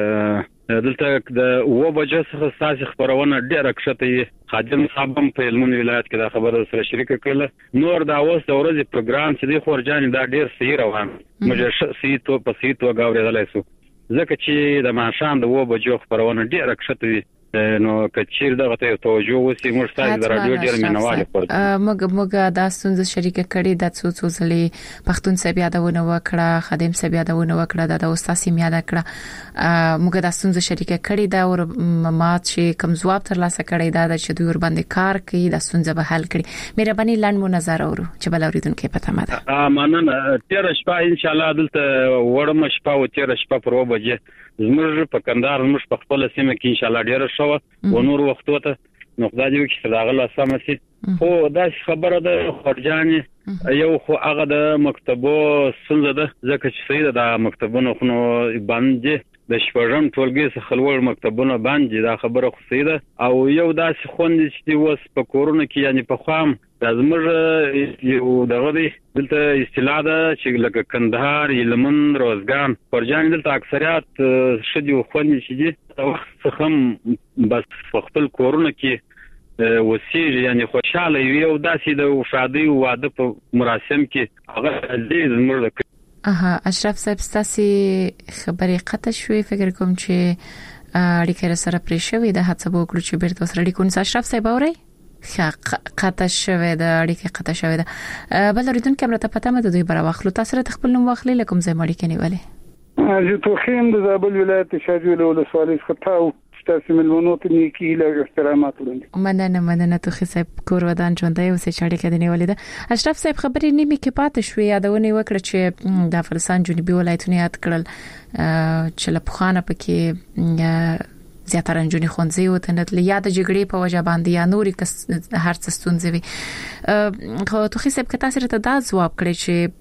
دلته د و بجو څخه ساسي خبرونه ډیره کښته خادم صاحب په علمون ولایت کې دا خبره سره شریک کړل نور دا اوس د ورځې پروګرام چې د خورجان دا ډیر صحیح روان موږ سیتو په سیتو غاورېدلای سو ځکه چې د ماشام د و بجو خبرونه ډیره کښته نو کچیر دغه ته توجه وسی موږ تاسو د رادیو ډیر مینواله پورته موږ دا ستونزه شریک کړي د څو ځلې پښتون صاحب یادونه وکړه خادم صاحب یادونه وکړه د استاد سیم یاد کړه موږ دا ستونزه شریک کړي دا ور مات چې کم جواب تر لاسه کړي دا چې دوی ور باندې کار کوي د ستونزه به حل کړي مهرباني لاند مو نظر اورو چې بل اوریدونکو پته مده مننه تیر شپه ان شاء الله دلته وړم شپه او تیر شپه پر وبجه زموږ په کندهار زموږ په خپل سیمه کې ان شاء الله ډیر شو و نور وخت ته نو خدای دې چې داغله سمسي خو دا خبره ده خرجان یو خو هغه د مکتبو سنځه ده ځکه چې سید د مکتبونو خنو باندې د شپږم ټولګي څخه خلوړ مکتبونه باندې دا خبره خو سیده او یو داسې خوند چې وس په کورونه کې یعنی په خام د زمر یو دغه دی دلته اصطلاح ده چې لکه کندهار یلمن روزګان خرجان دلته اکثریت شدي خوند چې دي وخت څخه بس خپل کورونه کې وسیږي یعنی خوشاله وي او داسې د شادي واده په مراسم کې هغه دې زمر اشرف صاحب ستاسي خبرې قطع شوې فکر کوم چې اړیکه سره پرې شوې د هڅه وکړو چې بیرته سره اړیکون اشرف صاحب اوري قطع شوې د اړیکه قطع شوې ده بل ریدون کیمرا ته پته مده دوی برا واخلو تاسو ته خپل نوم واخلې لکم زې مړی کني ولې زه توخیم د زابل ولایت شاجوی له ولسوالۍ څخه تاسو ملمنو ته نیکی له احترامات وړاندې مننه تو خصيب کور ودان ژوندۍ اوسې چاړي کډې نیولې ده اشرف صاحب خبرې نیمه کې پاتې شوې یادونه وکړه چې د افغانستان جنوبي ولایتونه یاد کړل چې له پخوانه پکې زیاتره انجونی خونځي او تنت لیاد جګړې په وجه باندې یا نوري هر څه ستونزې وي خو تو خصيب کته سره ته دا جواب کړی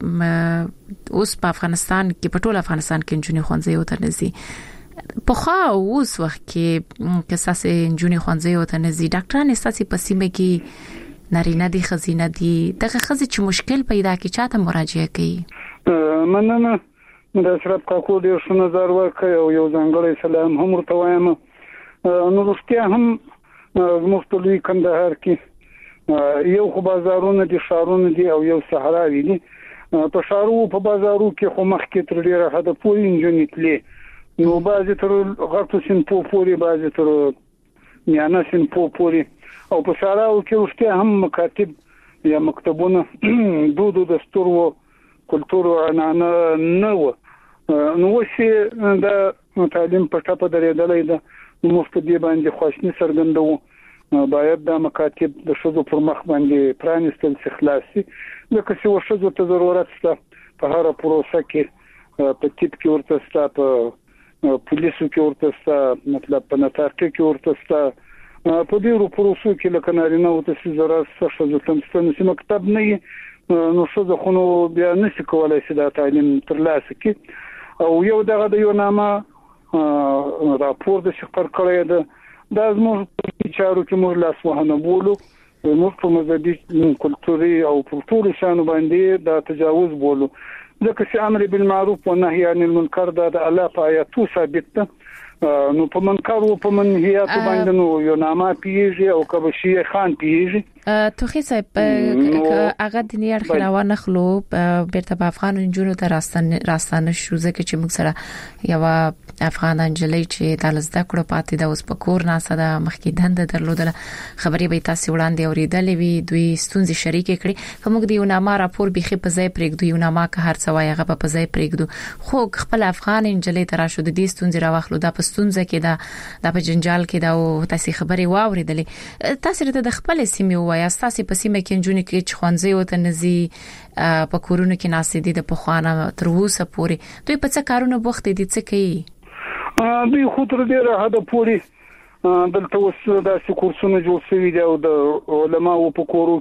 چې اوس په افغانستان کې په ټول افغانستان کې انجونی خونځي او تنزي په خو اوس وخت کې کساسه انجونی خونځي او تنزي ډاکټران استاسي پسیمه کې نارینه دي خزینه دي دغه خزي چې مشکل پیدا کی چاته مراجعه کوي مننه د اشرف کاکو ډیر ښه نظر ورکړ او یو ځانګړی سلام هم ورته وایم نو رښتیا هم زموږ په لوی کندهار کې یو خو بازارونه دي شارونه دي او یو صحراوي دي په شارو په بازارو کې خو مخکې تر ډیره حد پورې انجونی تلې نو بعضې تر غټو سیمپو پورې بعضې تر میانه سیمپو پورې او په شاراو کې رښتیا هم مکاتب یا مکتبونه دود او دستور و کلتور او عنعنه نه و نو چې دا تعلیم په ټاپه درېدلې ده نو په دې باندې خوښنی څرګندو باید د مکاتب د شذو پر مخ باندې پرانستل شي خلاصي لکه چې شذو ته ضرورت شته په هر پروسه کې په تیپ کې ورته شته په پولیسو کې ورته شته مطلب په نتارټ کې ورته شته په دې پروسو کې لکه نارینه او ته ضرورت شته چې تاسو مکتب نه نو شذو خو بیا نشي کولای چې دا تعلیم ترلاسه کړي او یو دغه د یو نامه راپور د شخړ کړی ده د زموږ چارو کې موږ لاس وهنه بولو موږ په مذهبي کلتوري او ټول شانو باندې دا تجاوز بولو ځکه چې امر بالمعروف و نهي عن المنکر دا د الله په آیاتو ثابت ده نو په منکر او په منهیات باندې نو یو نامه پیږي او کبه شي خان پیږي توخی صاحب هغه د نیار خلاوانه خلو بیرته په افغان انجونو ته راستانه شو ځکه چې موږ سره یو افغان انجلۍ چې د لزده کړو پاتې د اوس په کور ناسه د مخکې دند درلودله خبري به تاسو وړاندې اوریدلې وي دوی ستونزې شریک کړي کوم د یو نامه راپور بيخي په ځای پرېږدو یو نامه که هر څه وایي هغه په ځای پرېږدو خو خپل افغان انجلۍ تر شو د دې ستونزې راوخلو د پستونزه کې د په جنجال کې دا تاسو خبري واوریدلې تاسو ته د خپل سیمه یا تاسو په سیمه کې جنونی کې چخوانځي او تنزي په کورونو کې ناسې دي د پخوانه تر اوسه پورې دوی په څه کارونه بوخت دي څه کوي دوی خو تر ډیره حد پورې دلته وسو د کورسونو جوړ شوی دی او د علماو په کورو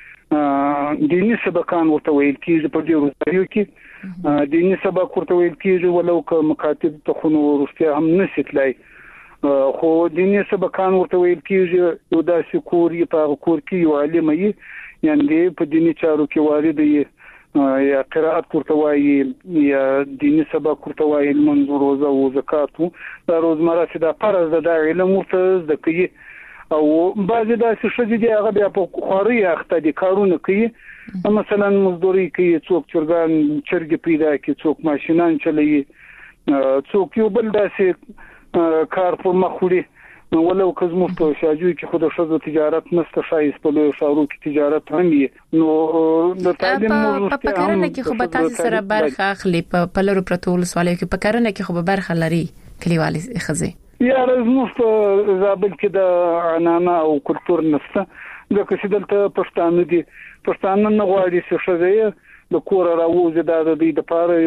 کې دیني سبقان ورته ویل کیږي په ډیرو ځایو کې دیني سبق ورته ویل کیږي ولو که مکاتب ته خونو ورسته هم نشیتلای خو دیني سبقان ورته ویل کیږي یو داسې کور یې په کور کې یو عالم یې یعنی په دیني چارو کې وارد یې یا قرأت ورته وایي یا دیني سبق ورته وایي منظور روزه او زکات دا روزمره چې دا فرض ده د علم ورته د کوي او بعضی داسې شې دي هغه بیا په خوري اخته دي کارونه کوي مثلا مزدوري کوي څوک چرګ پیدا کوي څوک ماشينان چلوي څوک یو بل داسې کار په مخوري ولو که زموږ په شاجوی کې خود شذو تجارت نسته شایست په لوی ښارو کې تجارت هم وي نو د تعلیم په کارونه کې خو به تاسو سره برخه اخلي په لورو پروتول سوالو کې په کارونه کې خو به برخه لري کلیوالي خزي یا زموږ په زابل کې د عنانه او کلتور نسته ځکه چې دلته پښتانه دي پښتانه نه غواړي چې شذې د کور راوځي د دې لپاره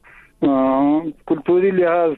یو کلتوري لحاظ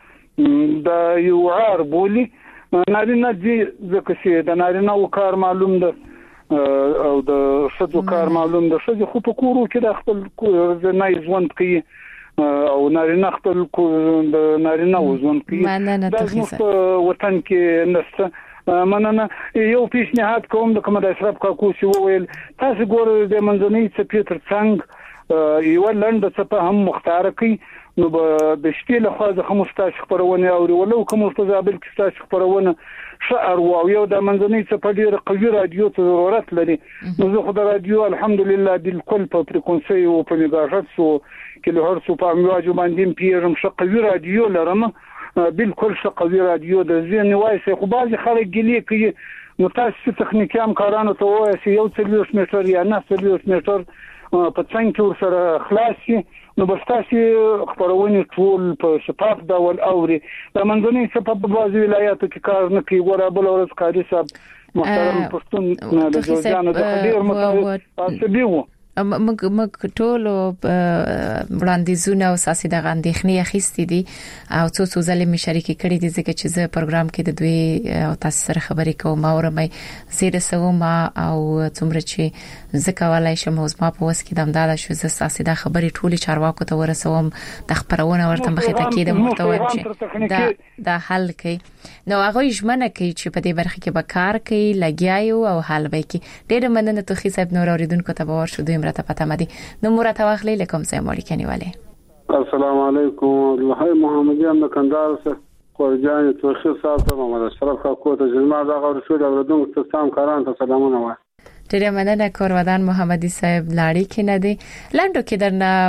په دا یو عار بولی نارینه دي ځکه چې د نارینه او کار معلوم ده او د ښځو کار معلوم ده ښځې خو په کورو کې د خپل نه ژوند کوي او نارینه خپل د نارینه ژوند کوي دا زموږ په وطن کې نشته مننه یو پیشنهاد کوم د کوم د اشرف کاکو چې وویل تاسو ګورئ د منځنۍ څپې تر څنګ یو لنډ څپه هم مختار کړي نو د شپې له خوا ځکه مستاش خبرونه او ولو کوم په زابل کې ستاش خبرونه شعر او یو د منځنۍ څپه ډیره قوي رادیو ته ضرورت لري نو زه خو د رادیو الحمدلله بالکل په فریکونسي او په میگاهرتز او کیلو هرتز په امواج باندې پیرم ش قوي رادیو لرم بالکل ش قوي رادیو د ځین وایي خو بعض خلک ګلی کوي نو تاسو تخنیکی همکارانو ته وایي چې یو 300 متر یا 900 متر په څنګه ور سره خلاصي نو بس تاسو خبرونه ټول په شفاف ډول اوري د منځنۍ څخه په بعض ولایاتو کې کار نه کوي ګوره بل ورځ کاري صاحب محترم پښتون د جوړجان د ډیر متعصبي وو موږ ټول وړاندیزونه او ساسي د غندخنی اخیستې دي او څو ځلې می شریک کړي دي ځکه چې زه پروګرام کې د دوی او تاسو سره خبرې کوم او مې زیره سوم او څومره چې زکوالای شم اوس ما په وس کې د امداد شو زه ساسي د خبرې ټولي چارواکو ته ورسوم د خبرونه ورته مخې ته کېدم ورته وایم چې دا حل کوي نو هغه ژمنه کوي چې په دې برخه کې به کار کوي لګیایو او حل به کوي ډېر مننه توخی صاحب نور اوریدونکو ته باور شو دوی مرته پته مدي نو مرته واخلې لکم سه موري کنيواله السلام علیکم الله محمدیان د کندهار څخه قرجان توخی صاحب محمد اشرف کاکو ته جنما دا رسول اوردونکو ته سلام کاران ته سلامونه وای ډیره مننه کورودان محمدي صاحب لاړی کې نه دي لاندو کې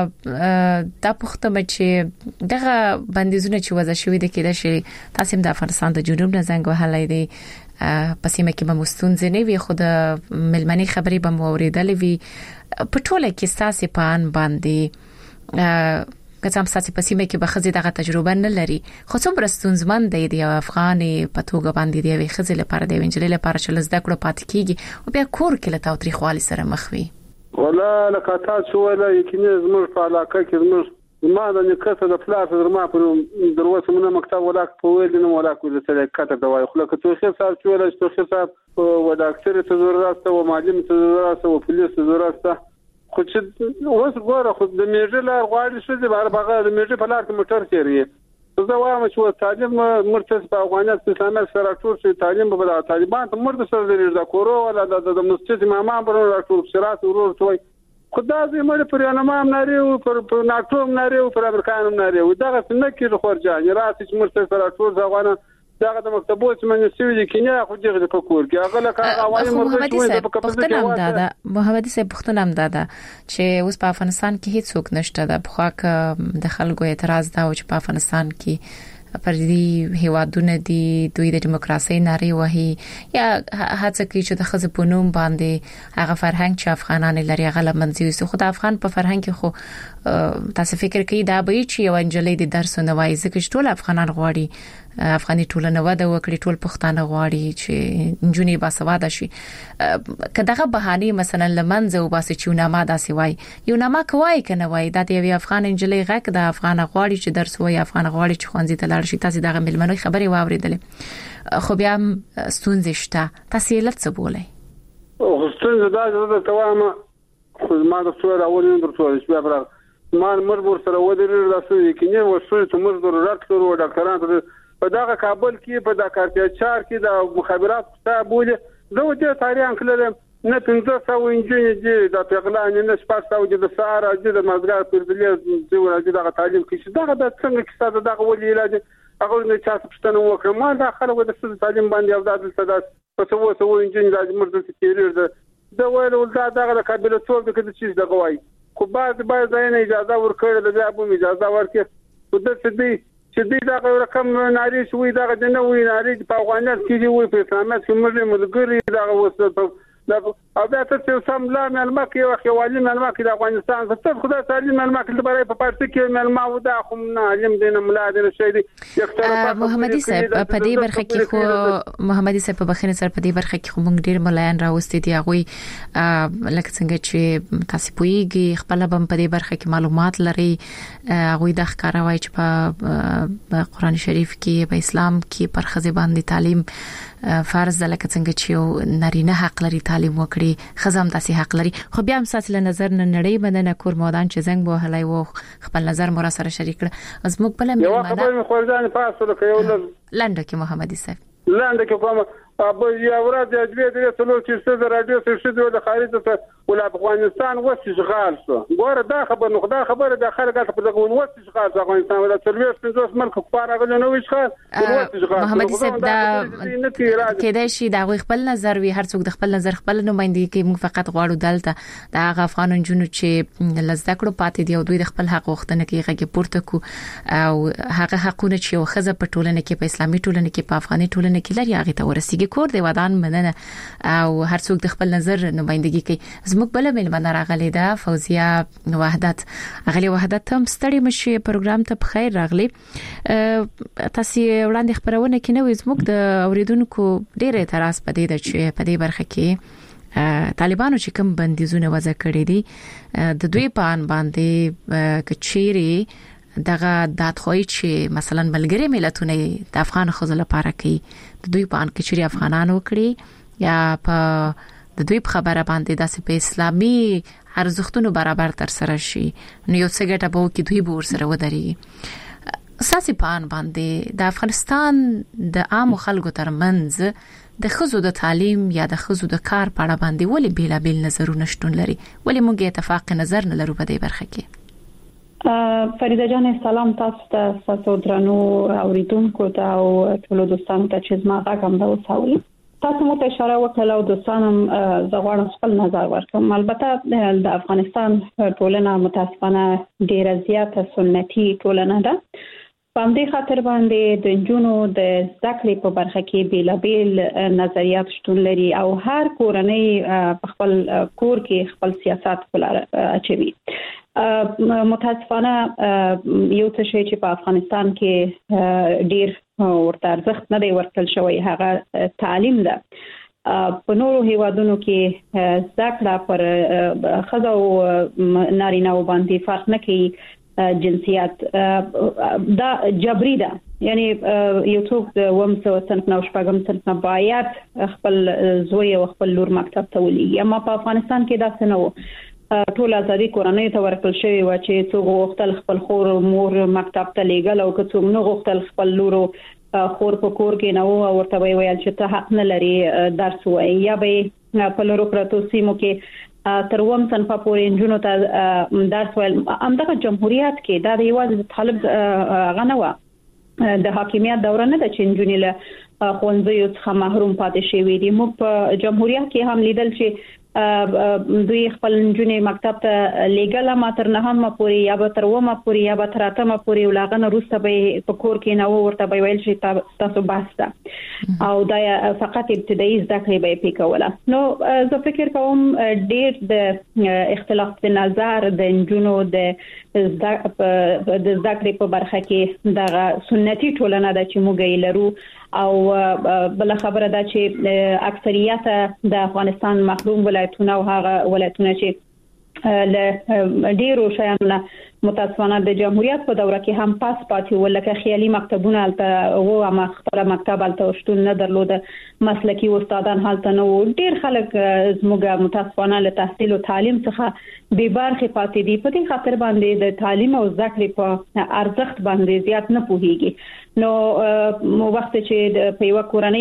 درنه د پښتو چې دغه بندیزونه چې وځي شوې د کېده شي تاسو د افغانستان د جنوب نه زنګ وهلای دي پسې مکه به مستونځ نه وي خو د ملمنې خبرې به موریدلې وي په ټوله کې ساسي پان باندې کڅم ساسي پسې مکه به خزي دغه تجربه نه لري خو څومره ستونزمن دی افغاني په توګه باندې دی وي خزي لپاره دی وینجل لپاره چې لزده کړو پات کیږي او بیا کور کې له تاوتریخوالي سره مخ وي ولا لکه تاسو ولا یقیني زموږ په علاقه کې زموږ ما د نکته د پلاس درما په دروازه مونږ مکتب ولا په ویل نه ولا کول څه کته دا وای خو لکه توخي صاحب چې ولا توخي صاحب و ډاکټر ته ضرورت او معلم ته ضرورت او پولیس ته ضرورت خو چې اوس ګوره خو د میډل غواړي چې د باربغه د میډل په لار کې موټر چیرې زه وایم چې تعلیم مرتض په افغانستان کې اسلامي سره ټول چې تعلیم په طالبان ته مرتض سره لري د کورو ولا د مسجد امامان پر ټول سرات ورور توي خدای دې مړ پر انمام ناري او پر ناټوم ناري او پر امریکانم ناري او دغه څنګه کې خورجان راتې چې مرتض سره ټول ځوانان دغه د مکتبو چې من سوي دي کینیا خو دغه په کور کې هغه لکه اوایي مرتضی په پښتون هم دادا محمدي صاحب پښتون هم دادا چې اوس په افغانستان کې هیڅ څوک نشته د بخواک د خلکو اعتراض دا او چې په افغانستان کې پر دې هیوادونه دي دوی د دیموکراسي ناري وهي یا هڅه کوي چې د خزه په نوم باندې هغه فرهنګ چې افغانان لري هغه منځي وي خو د افغان په فرهنګ کې خو تاسو فکر کوي دا به چې یو انجلۍ د درس نه وایي ځکه چې ټول افغانان غواړي افغاني ټولنه وده وکړي ټول پښتانه غواړي چې انجونی باسواده شي کداغه بهانه مثلا لمنځه او باسي چې نامه داسي وای یو نامه کوي کنه وای د دې افغان انجلۍ غک د افغان غواړي چې درس وای افغان غواړي چې خوانځي ته لاړ شي تاسو دغه ملمنوي خبري واوریدلې خو بیا ستونزې شته تاسو یې لڅ بولای او ستونزه دا د توامه خو ما د څو راولین درته چې بیا ما مربور سره ودرې راسو یقیني وسو ته مربور راټلو او ډاکټرانو په دغه کابل کې په د کارتیا چار کې د مخابرات ته بوله زه د تاریخ کلم نه 1500 انجینر دي د پیغلان نه سپاسو د ساره د مزګار پر دلیز د دغه تعلیم کې دغه د څنګه کې دغه ولې علاج هغه نه چا پښتنه وکړه ما د خلکو د تعلیم باندې او د صداس په څو انجینر د مرده تیریر د ویلو دغه د قابلیت ټول د کده چیز د غوای خو بعد نه اجازه ورکړل د بیا به اجازه ورکړي په دې چې دې دا رقم ناري شوې دا د نوې ناري په افغانستان کې دی وي په اسلامات کې موږ ملګری دا وسه او بیا ته سم لا ملمکه او خوالي ملمکه د افغانستان ته خدای تعالی ملمکه د برای په پارتي کې ملما و دا خو نه علم دین ملادین شي دي محمدي صاحب په دې برخه کې خو محمدي صاحب په بخښنه سره په دې برخه کې خو موږ ډیر ملایان راوستي دي هغه لکه څنګه چې تاسو پوېږي خپل بم په دې برخه کې معلومات لري هغه د ښکاروي چې په قران شریف کې په اسلام کې پر خزه باندې تعلیم فرض ده لکه څنګه چې نارینه حق لري تعلیم وکړي خزم داسې حق لري خو بیا هم سات له نظر نه نړۍ باندې کور مودان چې زنګ به هلای وو خپل نظر مور سره شریک کړ از موږ بل یو خبر مې خوځان پاسو لکه یو لنډه کې محمدي صاحب لنډه کې کوم ابو یا ورځ د اجبه د ټولو چې د رادیو سره د خارج ته ول افغانستان وس اشغال شو ګوره دا خبر نو خدای خبره د خلک په دغه وس اشغال افغانستان ولا سرویس پنځوس ملک کفار غل نو اشغال وس اشغال محمدي صاحب دا کېدای شي دا خپل نظر وي هر څوک د خپل نظر خپل نمائندګي کوي موږ فقط غواړو دلته دا افغان جنونو چې لزدکړو پاتې دي او دوی د خپل حق وختنه کې غږی پورته کو او هغه حقونه چې یو خزه په ټولنه کې په اسلامي ټولنه کې په افغاني ټولنه کې لري هغه ته ورسیږي کور دی ودان مننه او هر څوک د خپل نظر نمائندګي کوي زموږ بل ملمنه راغلي ده فوزیه وحدت اغلی وحدت هم ستړي مشي پروګرام ته بخیر راغلي تاسو وړاندې خبرونه کې نو زموږ د اوریدونکو ډېر اعتراض پدې ده چې په دې برخه کې طالبانو چې کوم بندیزونه وضع کړی دي د دوی په ان باندې کچيري دغه داتخوي چې مثلا ملګری ملتونه د افغان خزل لپاره کوي د دوی په ان کې چې افغانانو کړی یا په د دوی په خبره باندې داسې په اسلامي ارزښتونو برابر تر سره شي نو یو څه ګټه به کې دوی به ورسره ودرېږي اساسي پان باندې د افغانستان د عام خلکو ترمنځ د خزو د تعلیم یا د خزو د کار په اړه باندې ولې بیلابل نظرونه شتون لري ولې موږ اتفاق نظر نه لرو په دې برخه کې فریده جان سلام تاسو درنو اوریدونکو ته او ټول دوستانو ته چې زما غږم دا وساوي تاسو مو ته اشاره وکړه او دوستانم زغوړم خپل نظر ورکوم البته د افغانستان ټولنه متاسفانه ډیره زیاته سنتي ټولنه ده په همدې خاطر باندې د جنونو د ذکر په برخه کې بیلابل نظریات شتون لري او هر کورنۍ په خپل کور کې خپل سیاست ولر اچوي متاسفانه یو څه شي چې په افغانستان کې ډیر ورته ارزښت نه دی ورکړل شوی هغه تعلیم ده په نورو هیوادونو کې ذکر پر خزو نارینه و باندې فرق نه کوي جنسیت دا جبري ده یعنی یو څوک د ومسو صنف نو شپږم صنف نه باید خپل زوی او خپل لور مکتب ته ولېږي اما په افغانستان کې دا څه نه و ټول ازادي کورنۍ ته ورکړل شوی و چې څوک غوښتل خپل خور مور مکتب ته لیږل او څوک نه غوښتل خپل لور خور په کور کې نه و ورته ویل چې ته حق نه لري درس وایي یا به په لورو پروتو سیمو کې تر وم صنف پورې انجونو ته درس ویل. همدغه جمهوریت کې دا د یوازې طالب غنوا د حاکمیت دوره نه د چنجونی له خوندې څخه محروم پاتې شوی دي. موږ په جمهوریت کې هم لیدل چې دوی خپل جنې مکتب ته لیګل ما تر نه هم پوري یا به تر ومه پوري یا به تر اتمه پوري ولغنه روسته به په کور کې نه ورته به ویل شي تاسو باسته او دا فقط ابتدایي زده کړې به پکوله. نو زه فکر کوم ډېر د اختلاف د نظر د جنونو د زده کړې په برخه کې د سنتي ټولنه د چې موږ یې لرو او بل خبره ده چې اکثریت د افغانستان محروم ولایتونه او هغه ولایتونه چې له ډیرو شیانو متاسفانه د جمهوریت په دوره کې هم پاس پاتې ولکه خیالي مکتبونه الته و ما خپل مکتب الته شتون نه درلود مسلکی استادان هلته نو ډیر خلک زموږه متاسفانه له تحصیل او تعلیم څخه بې برخې پاتې دي. په دې خاطر باندې د تعلیم او زده کړې په ارزښت باندې زیات نه پوهیږي. نو وخت چې په یو کورنۍ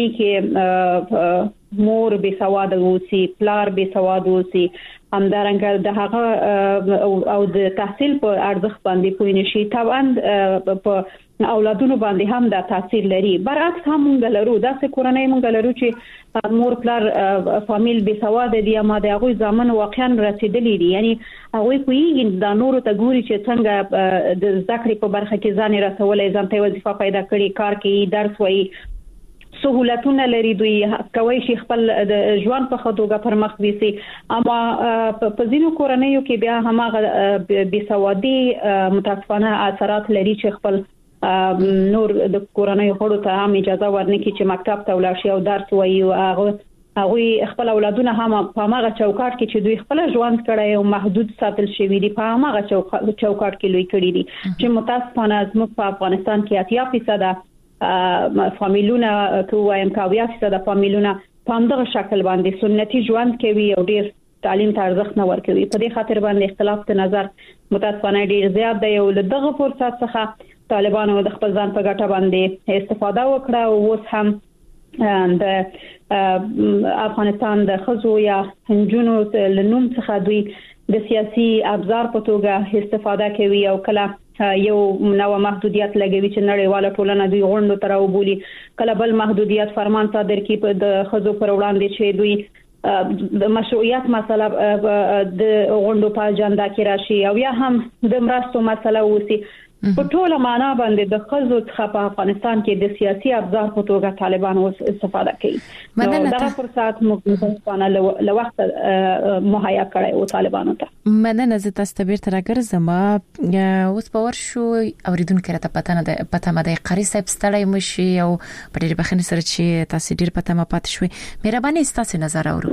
کې مور بې سواد اوسي پلار بې سواد اوسي همدارنګه د هغه او د تحصیل په ارزښت باندې پوه نشي طبعا په اولادونو باندې هم دا تاثیر لري. برعکس هم موږ لرو داسې کورنۍ موږ لرو چې مور پلار فامیل بې سواد دي اما د هغه ځامن واقعا رسیدلی دي یعنی هغه کوي د نورو ته ګوري چې څنګه د ذکر په برخه کې ځان رسولې ځان ته وظیفه پیدا کړي کار کوي درس وایي سہولتونه لري دوی کوي چې خپل د ژوند په خطوګه پر مخ ويسي اما په ځینو کورنیو کې بیا هماغه بې سوادي متاسفانه اثرات لري چې خپل نور د کورنیو خړو ته هم اجازه ورنکړي چې مکتب ته ولاړ شي او درس وایي او هغه خپل اولادونه هم په هغه چوکاټ کې چې دوی خپل ژوند کړی او محدود ساتل شوی دي په هغه چوکاټ کې لوی کړی دي چې متاسفانه زموږ په افغانستان کې 80% فامیلونه کوم کاویا د فامیلونه په همدغه شکل باندې سنتي ژوند کوي او ډیر تعلیم ته ارزښت نه ورکوي. په دې خاطر باندې اختلاف د نظر متاسفانه ډیر زیات دی او دغه فرصت څخه طالبانو د خپل ځان په ګټه باندې استفاده وکړه او اوس هم د افغانستان د خزو یا هنجونو لنوم څخه دوی د سیاسي ابزار په توګه استفاده کوي او کله یو نو محدودیت لګوي چې نړیواله ټولنه دوی غونډو تر او بولی کله بل محدودیت فرمان صادر کی په د خزو پر وړاندې چې دوی د مشروعیت مسله د غونډو په اجنډا کې راشي او یا هم د مرستو مسله وسی په ټوله معنا باندې د خزو څخه په افغانستان کې د سیاسي ابزار په توګه طالبان اوس استفاده کوي. دا فرصت مختصانه له وخت مهیا کړی او طالبانو ته مننه زه تاسو ته بیرته راګرځم اوس په ورشو اوریدونکو راته پته مده قاری صاحب ستړی مشي او په ډېر بخښنه سره چې تاسو ډېر پته ما پات شوي مهرباني تاسو نظر اورو.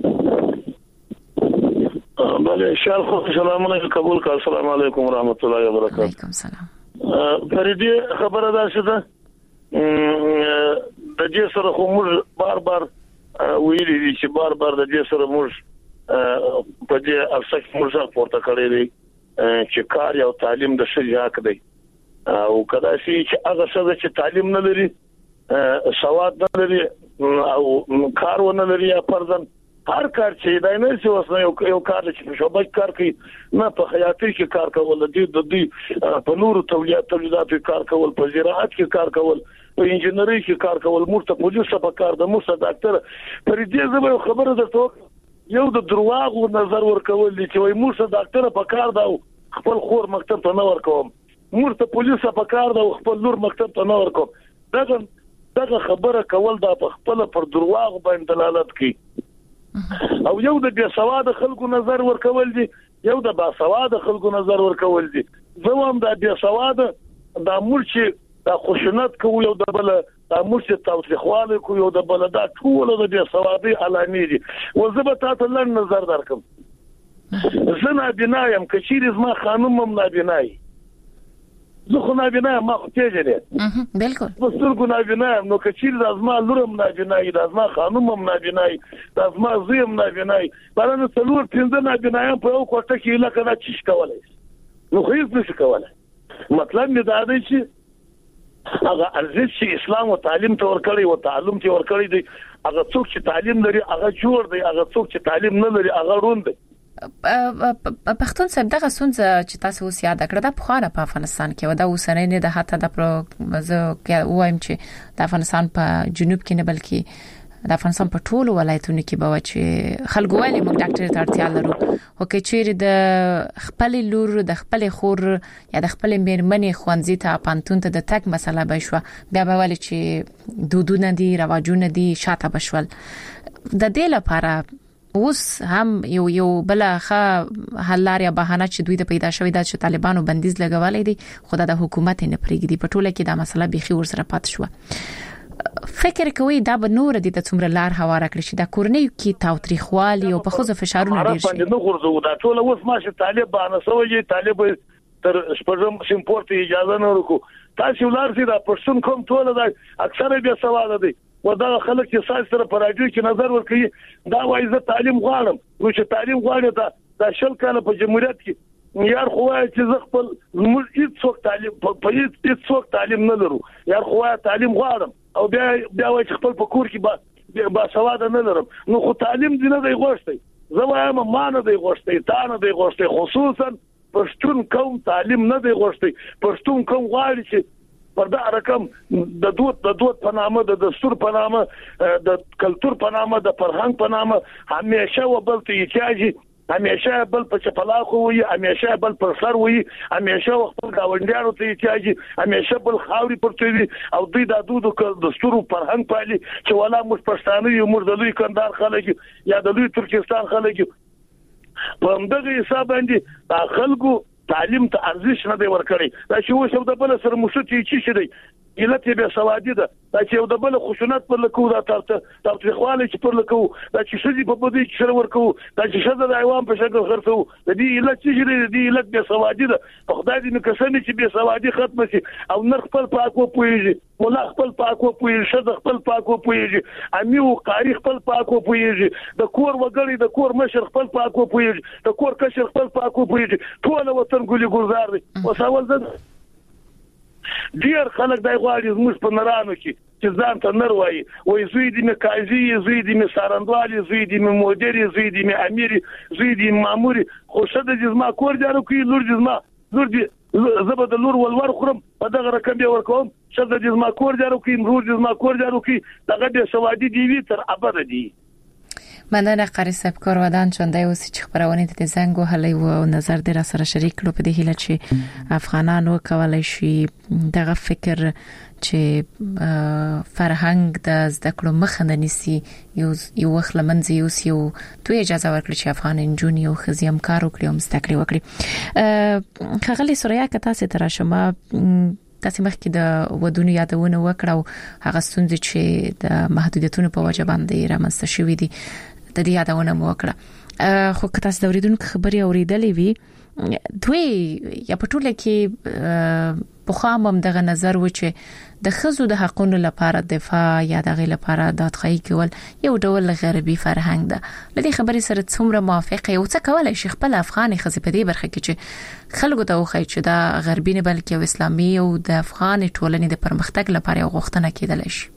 بله شال خو سلام علیکم قبول کا السلام علیکم ورحمت الله وبرکاته. وعلیکم السلام. فریدی خبره ده چې د دې سره خو موږ بار ویلي دي چې بار د دې سره موږ په دې ارسک موږ پورته کړی دي چې کار او تعلیم د شي حق دی او کله چې هغه څه چې تعلیم نه لري سواد نه لري او کار ونه لري پردن هر کار چې دای نه څه وسنه یو کار چې په شوبای کار کوي نه په خیاطي کې کار کول دي د دې په نورو تولیدات کار کول په زراعت کې کار کول په انجنیری کې کار کول مرته پولیس په کار د مرته ډاکټر پر دې زبر خبره درته یو د درواغو نظر ورکول دي چې وای مرته ډاکټر په کار دا خپل خور مکتب ته نه ورکوم مرته پولیس په کار دا خپل نور مکتب ته نه ورکوم دغه خبره کول دا په خپل پر درواغ باندې دلالت کوي او یو د بیا سواد خلکو نظر ورکول دي یو د با سواد خلکو نظر ورکول دي زوام د بیا سواد د مرچ د خوشنت کول او د بل د مرچ توثیقواله کو یو د بل د ټول د بیا سوادي علامې دي وزبه تاسو لن نظر درکم زنا بنایم کچیر ما خانم هم نه بنای زه خو نابینا ما خو پیژنې بالکل سترګو نابینا نو کچیر د ازما لورم نابینا د ازما خانوم هم نابینا د ازما زوی هم نابینا بلنه څلور پنځه نابینا په یو کوټه کې لکه دا چیش کولای نو خو هیڅ نشي کولای مطلب می دا دی چې هغه ارزښت چې اسلام او تعلیم ته ورکړي او تعلم ته ورکړي دی هغه څوک چې تعلیم لري هغه جوړ دی هغه څوک چې تعلیم نه لري هغه روند دی پښتون صاحب دغه سونځ چې تاسو اوس یاد کړه د پخوانه په افغانستان کې ودا اوسنۍ نه د حتی د زه وایم چې د افغانستان په جنوب کې نه بلکې د افغانستان په ټولو ولایتونو کې به چې خلکو وایي موږ ډاکټر ته اړتیا لرو او کې چیرې د خپل لور د خپل خور یا د خپل میرمنې خوانځي ته پانتون ته د تک مسله به شو بیا به ولې چې دودونه دي رواجونه دي شاته بشول د دې لپاره اوس هم یو بلخه حلار یا بهانه چې دوی د پیدا شوی د طالبانو بندیز لګولې دي خدای د حکومت نه پریږدي په ټوله کې دا مسله بيخي ورسره پات شو فکر کوي دا به نور د څومره لار هواره کړی چې د کورنۍ کې تاوتریخوالي او په خوځه فشارونه ډیر شي باندې نو غورځو دا ټول اوس ماشه طالب باندې سوې طالب تر شپږم سیمپورت اجازه نه ورکو تاسو ولر سي دا پرسون کوم ټول دا اکثره به سوال دي ودا خلک چې ساس سره پر راډیو کې نظر ورکړي دا وایي زه تعلیم غواړم نو چې تعلیم غواړي دا شل کاله په جمهوریت کې یار خو چې زه خپل موږ هیڅ تعلیم په هیڅ تعلیم نه لرو یار خو تعلیم غواړم او بیا وایي خپل په کور کې با سواد نه لرم نو خو تعلیم دې نه دی غوښتي زه وایم ما نه دی غوښتي تا نه دی غوښتي خصوصا پښتون قوم تعلیم نه دی غوښتي پښتون قوم غواړي چې پر دا رقم د دوت په نامه د دستور په نامه د کلچر په نامه د فرهنګ په نامه همیشه وبلته احتیاجي همیشه بل په چپلاخو وي همیشه بل پر سر وي همیشه خپل گاونډیانو ته احتیاجي همیشه بل خاوري پرته وي او دوی د دستور فرهنګ پالي چې ولا موږ پښتانه یو موږ د لوی کندهار خلک یا د لوی ترکستان خلک په همدغه حساب باندې خلکو تعلیم ته ارزښت نه دی ورکړی دا چې وشو د بل سره مشوتي چی شي دی علت به سوادي ده دا چې د بل خشونت پر لکو دا تاریخواله چې پر لکو دا چې شدي په بده کې سره ورکو دا چې شته د ایوان په شکل خرڅو د دې علت چې دی د دې علت به سوادي ده په خدای دې نو کسانه چې به سوادي ختم شي او نر خپل پاکو پويږي مولا خپل پاکو پويږي شد خپل پاکو پويږي امیو قاری خپل پاکو پويږي د کور وګړي د کور مشر خپل پاکو پويږي د کور کشر خپل پاکو پويږي ټول وطن ګلي ګلزار دي او سوال زه ډیر خلک دای غواړي زموږ په نرانو کې چې ځان ته نر وایي وای زوی دې مې قاضي زوی دې مې سارندوالي زوی دې مې مديري زوی دې مې اميري زوی دې ماموري خو شته چې ما کور جارو کوي لور دې زبد لور ولور خرم په دغه رقم به ورکوم شته چې ما کور جارو کوي مرور دې ما کور جارو کوي دغه به سوادي دی وی تر ابد دی مننه قاری صاحب کارودان چونده اوس چې خبرونه د زنګ وهلې او نظر در سره شریک کړو په دې هیله چې افغانانو کولای شي دغه فکر چې فرهنګ د زده کړو مخه نه نیسي یو وخت لمنځي یو تو اجازه ورکړي چې افغان انجونی او خزیم کار وکړي او مستقلی وکړي خغلی سوریا کته ستاره شمه تاسو مخکې د ودونو یادونه وکړو هغه ستونزې چې د محدودیتونو په وجه باندې رامنځته شوې دي د دې یادونه مو وکړه خو که تاسو د اوریدونکو خبري اوریدلې وي دوی یا په ټوله کې په خامم دغه نظر و چې د خزو د حقوقو لپاره دفاع یا دغه لپاره دادخواهی کول یو ډول غربي فرهنګ ده لدې خبرې سره څومره موافقه یو څه کولای شي خپل افغاني خزې په دې برخه کې چې خلکو ته وخی چې دا غربي نه بلکې اسلامي او د افغان ټولنې د پرمختګ لپاره یو غوښتنه کېدل شي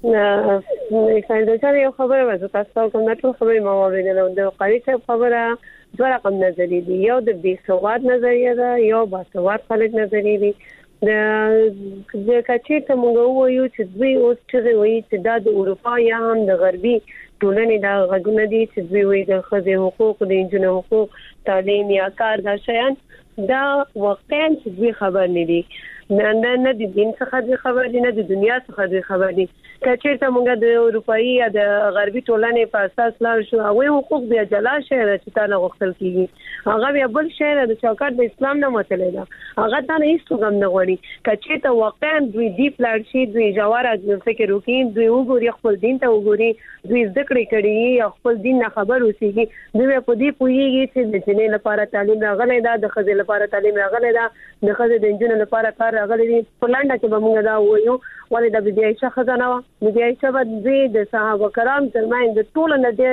نه یو خبره وځه تاسو کوم ټول خبرې ما واوریدل د قاری صاحب خبره دوه رقم نظریه دي یو د بي سواد نظریه ده یو با سواد خلک نظریه دي د کچې ته موږ وایو چې دوی اوس چې وایي چې د اروپا یا هم د غربي ټولنې د غږونه دي چې دوی وایي د خځې حقوق د انجونو حقوق تعلیم یا کار دا شیان دا واقعا چې دوی خبر نه دي نه د دین څخه خبر دي نه د دنیا څخه خبر دي کچې ته موږ د اروپאי یا د غربي ټولنې په اساس لار شو او حقوق بیا جلا شي چې تا نه غوښتل کیږي هغه بیا بل شی د چوکاټ د اسلام نه متل ده هغه ته نه هیڅ کوم نه غوړي کچې ته واقعا دوی دی پلان شي دوی جواره فکر وکړي دوی وګوري خپل دین ته وګوري دوی ذکر کړي او خپل دین نه خبر اوسېږي دوی په دې پوهیږي چې د جنې لپاره تعلیم راغلی دا د خځې لپاره تعلیم راغلی دا د خځې د انجونو لپاره کار راغلی دی په لاندا کې به موږ دا وایو ولې د بي عائشہ خزانه وا بي عائشہ د صحابه کرام ترمن د ټول نه د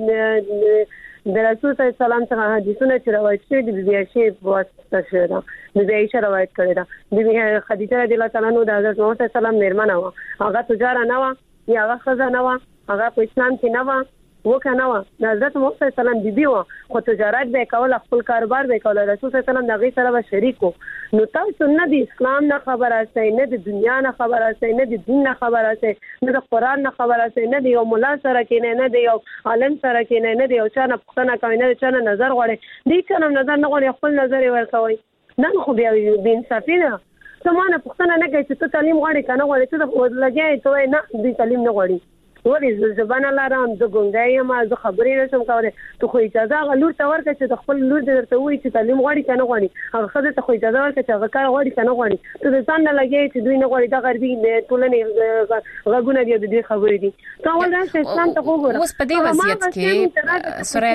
رسول صلی الله علیه وسلم څخه حدیثونه چې روایت شوي دي بي عائشہ په واسطه شوی دا بي عائشہ روایت کړی دا د خدیجه رضی الله تعالی عنها د حضرت محمد صلی الله علیه وسلم میرمنه وا هغه تجار نه وا یا هغه خزانه وا هغه په اسلام کې نه وا وکنه وا د حضرت محمد صلی الله علیه وسلم بیبي وا خو تجارت به کول خپل کاروبار به کول رسول صلی الله علیه وسلم دغه سره به شریکو نو تاسو نه د اسلام نه خبر اسئ نه د دنیا نه خبر اسئ نه د دین نه خبر اسئ نه د قران نه خبر اسئ نه د یو مولا سره کې نه د یو عالم سره کې نه د یو چا نه پوښتنه کوي نه د چا نه نظر غواړي دې چا نه نظر نه غواړي خپل نظر ورکوي نن خو بیا بے انصافي ده سمانه پوښتنه نه کوي چې ته تعلیم غواړي کنه غواړي ته لګي ته نه دې تعلیم نه غواړي ورې زبانه لارم د ګونګای ما زه خبرې نشم کولای ته خو اجازه غلور ته ورکړه چې د خپل لور درته وایي چې تعلیم غواړي کنه غواړي هغه خزه ته خو اجازه ورکړه چې هغه کار غواړي کنه غواړي ته ځان نه لګي چې دوی نه غواړي دا غربي ټولنې غوونه دي د دې خبرې دي ټول دا اسلام ته وګوره اوس په دې وضعیت کې سوریا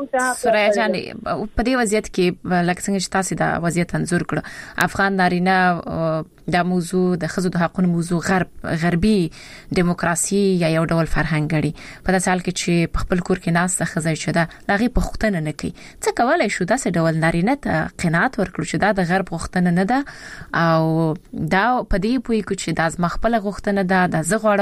جان په دې وضعیت کې لکه څنګه چې تاسو دا وضعیت انځور کړ افغان نارینه د موضوع د خزو د حقوقو موضوع غربي دیموکراسي یا یو ډول فرهنګ غړي په داسې حال کې چې په خپل کور کې ناس خزای شوه لغه په خوښتنه نه کوي څه کولای شو داسې ډول نارینه ته قناعت ورکړو چې دا د غرب غوښتنه نه ده او دا په دې پوي چې د از مخبل غوښتنه ده د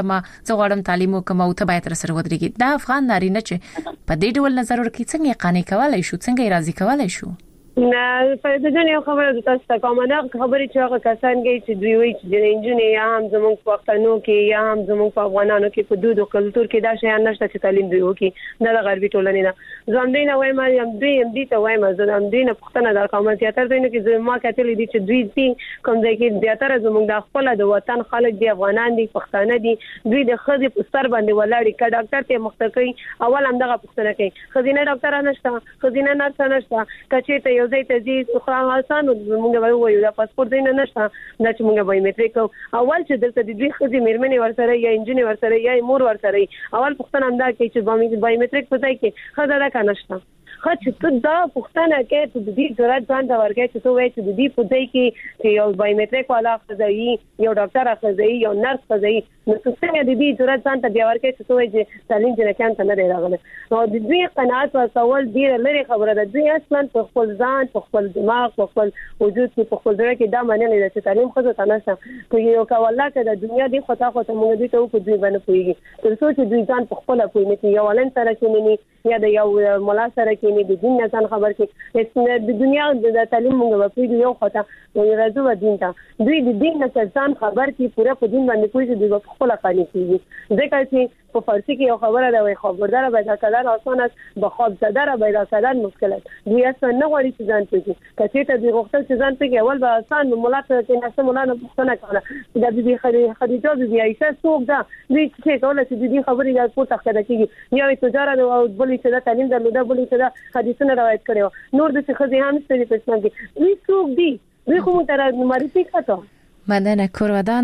زغړم تعلیم وکم او ته باید سره ودرېږي دا افغان نارینه چې په دې ډول نظر ورکړي څنګه قانع کولای شو څنګه راضي کولای شو نه په دې نه خبره د تاسو ته کومه نه خبرې چې هغه کسان کې چې دوی وایي چې د انجونې یا هم زموږ په پښتنو کې یا هم زموږ په افغانانو کې په دودو کلچر کې دا شی نشته چې تعلیم دی وکي دا د غربي ټولنې نه ځاندې نه وایم یم دې ته وایم زم دې نه پښتنه د قومي تیاتر دی نو کې زما کتلې دي چې دوی کوم ځای کې زیاتره زموږ د خپل د وطن خلک دی افغانان دي پښتانه دي دوی د خزي په سر باندې ولاړی ک ډاکټر ته مختکې اول هم دغه پښتنه کوي خزینه ډاکټر نشته خزینه نرس نشته کچې ته یو ځای ته دي خو آسان موږ وایو دا پاسپورت دی نه نشته دا چې موږ بایومټریک اول چې دلته د دوی خزي میرمنې ورسره یا انجینر ورسره یا مور ورسره اول پښتنه هم دا کوي چې بایومټریک پځای کې خزه دا کنهشته خو چې ته دا پښتنه کې ته د دې ضرورت ځان دا ورګه چې ته وایې چې د دې پځای کې یو بایومټریک والا خزي یو ډاکټر خزي یو نرس خزي نو څنګه د دې ضرورت ځان ته بیا ورګه چې ته وایې چې تعلیم جن کان ته نه راغله نو د دې قناعت ورکول ډیره لري خبره ده دوی اصلا په خپل ځان په خپل دماغ په خپل وجود کې په خپل ځای کې دا منل دي چې تعلیم خو ته نشته په یو کاوله کې د دنیا دی خطا موږ دې ته په دوی باندې پويږي تر څو چې دوی ځان په خپل پوي نه یو ولن سره کې نه یا د یو مولا سره کې نه د دین نه ځان خبر کې د دنیا د تعلیم موږ په یو خطا یو راځو و دین ته دوی د دین نه ځان خبر کې پوره په دین باندې پوي چې دوی په خپل قانون کېږي ځکه چې په فارسی کې یو خبره ده وي خبردار پیدا کول آسان است به خواب زده را پیدا کول مشکل است دوی اصلا نه غواړي چې ځان پېږي کچې ته د غوښتل چې ځان پېږي اول به آسان مولا ته چې نشه مولا نه پوښتنه کوله دا بي خدیجه بي عائشہ څوک ده دوی چې کوله چې دې خبرې د پورته کړه کېږي یو تجارت او بلې چې د تعلیم درلوده بلې چې د حدیثونو روایت کړو نور د څه خزي هم ستړي پښتنه دي دوی څوک دي دوی کوم تر معرفي کړه مدنه کورودان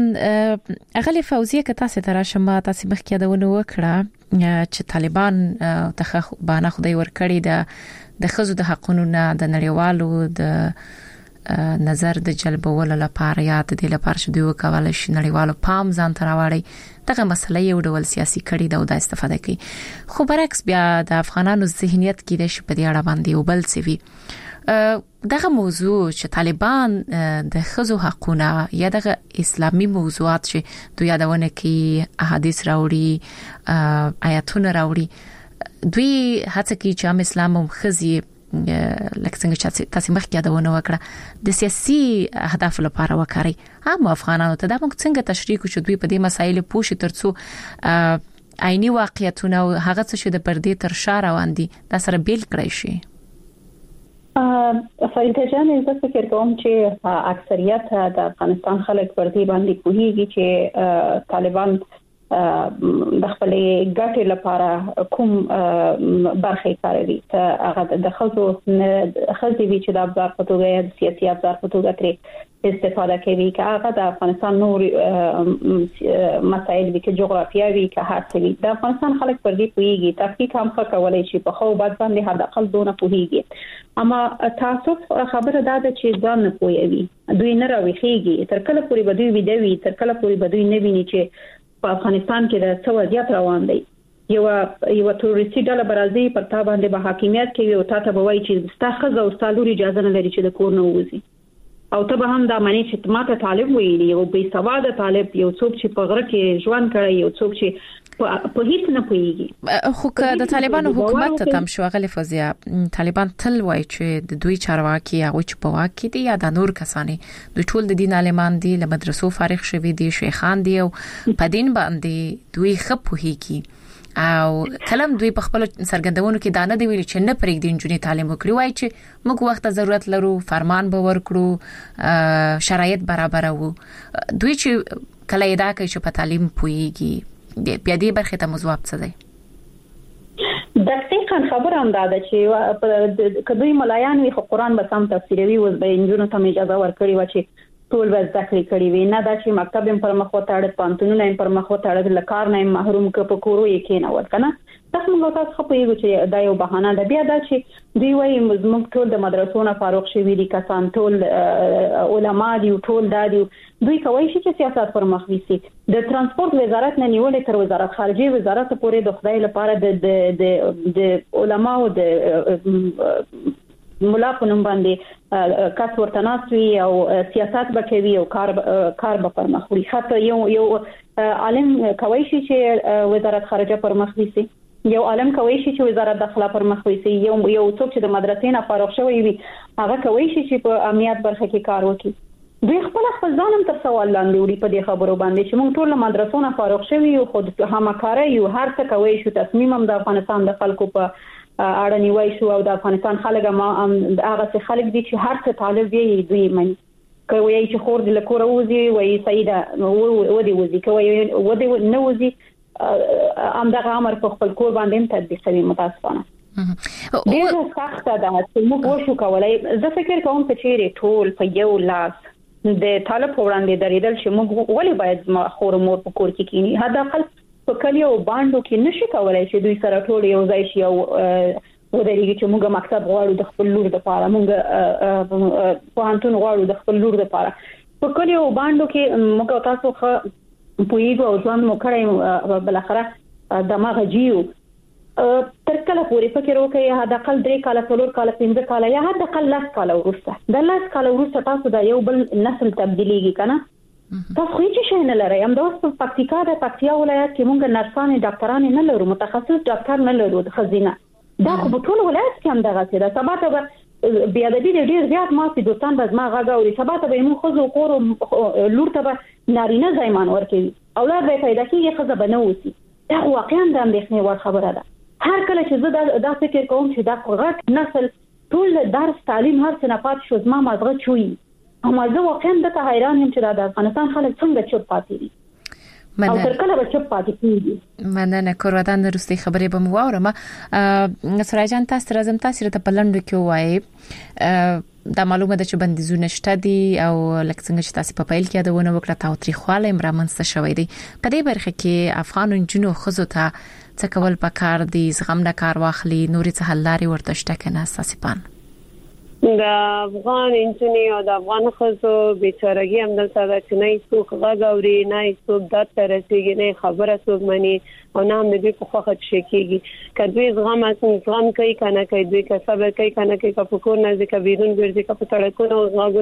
اغلی فوزیه که تاسو ته راشم تاسو مخکې یادونه وکړه چې طالبان ته باندې خدای ورکړي د خزو د حقونو نه د نړیوالو د نظر د جلبولو لپاره یا د دې لپاره چې دوی وکولای شي نړیوالو پام ځان ته راوړي دغه مسله یو ډول سیاسي کړي دا د استفاده کوي خو برعکس بیا د افغانانو ذهنیت کې د شپ دی اړه باندې وبل سوي دغه موضوع چې طالبان د خزو حقونه یا دغه اسلامي موضوعات چې دوی یادونه کوي احادیث راوړي آیاتونه راوړي دوی هڅه کوي چې اسلام هم خزي لکه څنګه چې تاسو مخکې یادونه وکړه د سیاسي اهداف لپاره وکړي هم افغانانو ته دا موږ څنګه تشریح کوو چې دوی په دې مسایلو پوښي ترڅو عیني واقعیتونه او هغه څه چې د پردې تر شا روان دي دا سره بیل کړی شي فریده جان زه فکر کوم چې اکثریت د افغانستان خلک پر دې باندې کوهیږي چې طالبان د خپل ګټې لپاره کوم برخه کاروي ته هغه د خلکو وی چې د ابزار په توګه یا سیاسي ابزار په توګه ترې استفاده کوي که هغه د افغانستان نور مسایل کې جغرافیا وی که هر څه وی د افغانستان خلک پر دې پوهیږي تحقیق هم کولای شي په خو بعد باندې حد اقل دونه پوهیږي اما تاسو خبره ده چې ځان نه پوهیږي دوی نه راويخيږي تر کله پورې بدوي ویدوي تر کله پورې بدوي نه ویني چې په افغانستان کې د څه وضعیت روان دی یو تروریستي ډله برازي پر تا باندې به حاکمیت کوي او تا ته به وایي چې ستاسو او ستاسو اجازه نه لري چې د کور نه ووځي او ته به هم دا معنی چې ماته طالب ویلي او بې سواده طالب یو څوک چې په غره کې ژوند کوي یو څوک چې په هیڅ نه پوهیږي خو که د طالبانو حکومت ته تم شو غلې فوزیا طالبان تل وایي چې د دوی چارواکي هغه چې په واک کې دي یا د نور کسانی دوی ټول د دین عالمان دي له مدرسو فارغ شوي دي شیخان دي او په دین باندې دوی خپوهيږي او کلم دوی په خپل سرګندونو کې دانه دی ویل چې نه پرېږدي انجونی تعلیم وکړي وای چې موږ وخت ضرورت لرو فرمان به ورکړو شرایط برابرو دوی چې کله ادا کوي چې په تعلیم پويږي بیا دې برخه ته مزواب څه دی دقیقاً خبر هم ده چې کدوې ملایان وي خو قرآن به سم تفسیروي وز به انجونو ته اجازه ورکړي و چې ټول به ذکر کړی وي نه دا چې مکتب هم پر مخ وتاړل پانتونونه هم پر مخ وتاړل لکار نه محروم ک په کورو یې کې نه ور کنه تاسو موږ تاسو خو یو چې دا یو بهانه ده بیا دا چې دی وایي موږ ټول د مدرسو نه فارغ شوي دي کسان ټول علما دي ټول دادي دوی کوي چې سیاست پر مخ ويسي د ترانسپورت وزارت نه نیولې تر وزارت خارجي وزارت پورې د خدای لپاره د علما او د مولا په نوم باندې کس ورته ناسوي او سیاست وکوي او کار به پر مخ وړي حتی یو عالم کوي چې وزارت خارجه پر مخ ويسي یو عالم کوي چې وزارت داخله پر مخ ويسي یو څوک چې د مدرسې نه فارغ شوی وي هغه کوي چې په امنیت برخه کې کار وکړي دوی خپل ځانم تر سوال لاندې وړي په دې خبرو باندې چې موږ ټول له مدرسو نه فارغ شوی یو خود همکاري یو هر څه کوي شو تصمیم هم د افغانستان د خلکو په اړه نیوي شو او د افغانستان خلک ما هغه څه خلک دي چې هر څه طالب دی دوی مني کوي چې خور د لکور وځي وایي سیده ودی وځي کوي ودی نه وځي امدغه امر په خپل کور باندې تطبیقوي متاسفانه ډیره سخته ده چې موږ وشو کولای زه فکر کوم چې ټول په یو لاس د طالب وړاندې درېدل چې موږ ولې باید خور مور په کور کې کینی حد اقل په کلیو باندې کې نشي کولای چې دوی سره ټول یو ځای شي او ودرېږي چې موږ مکتب غواړو د خپل لور لپاره موږ پوهنتون غواړو د خپل لور لپاره په کلیو باندې کې موږ تاسو خو پویګو او ځوان مو کړی بل اخره دماغ جیو تر کله پورې فکر وکړئ حد اقل 3 کال 4 کال 5 کال یا حد اقل 10 کال ورسته د 10 کال ورسته تاسو د یو بل نسل تبدیلیږي کنه تاسو هیڅ شي نه لرئ هم د وسط پکتیکا د پکتیا ولایت کې موږ نرسانې ډاکټرانې نه لرو متخصص ډاکټر نه لرو د خزینه دا خو په ټول ولایت کې هم دغه څه ده سبا ته بیا د دې ډیر زیات ماسي دوستان به ما غاګوري سبا ته به موږ خو کور لور ته به نارینه ځایمان ورکوي اولاد به پیدا کیږي خزه به نه وسی دا واقعا د اندېښنې وړ خبره ده هر کله چې زه دا فکر کوم چې دا غټ نسل ټول درس تعلیم هر څه نه پات شو زما مازغه چوي اما زه واقعا د حیران یم چې د افغانستان خلک څنګه چوپ پاتې دي او تر کله به چوپ پاتې کیږي مننه کوردان وروستي خبرې به مو واورم سراجان تاسو راځم تاسو ته په لندو کې وایي دا معلومه ده چې بندیزونه شته دي او لکه څنګه چې تاسو په پیل کې دا ونه وکړه تاوتریخواله امرمنځ شوی دی په دې برخه کې افغان جنو خزو ته څه کول پکار دي زغم نه کار واخلي نوري څه حل لري ورته شته کنه اساسي د افغان انجنی او د افغان خزو بیچارهګي هم دلته د چنای څوک غاګوري نه څوک د ترسيږي نه خبره څوک مني او نه هم دې په خوخه شيکيږي کدوې زغم کوي کنه کوي دوی که صبر کوي کنه کوي په کور نه ځکه بیرون ګرځي که په تړکونو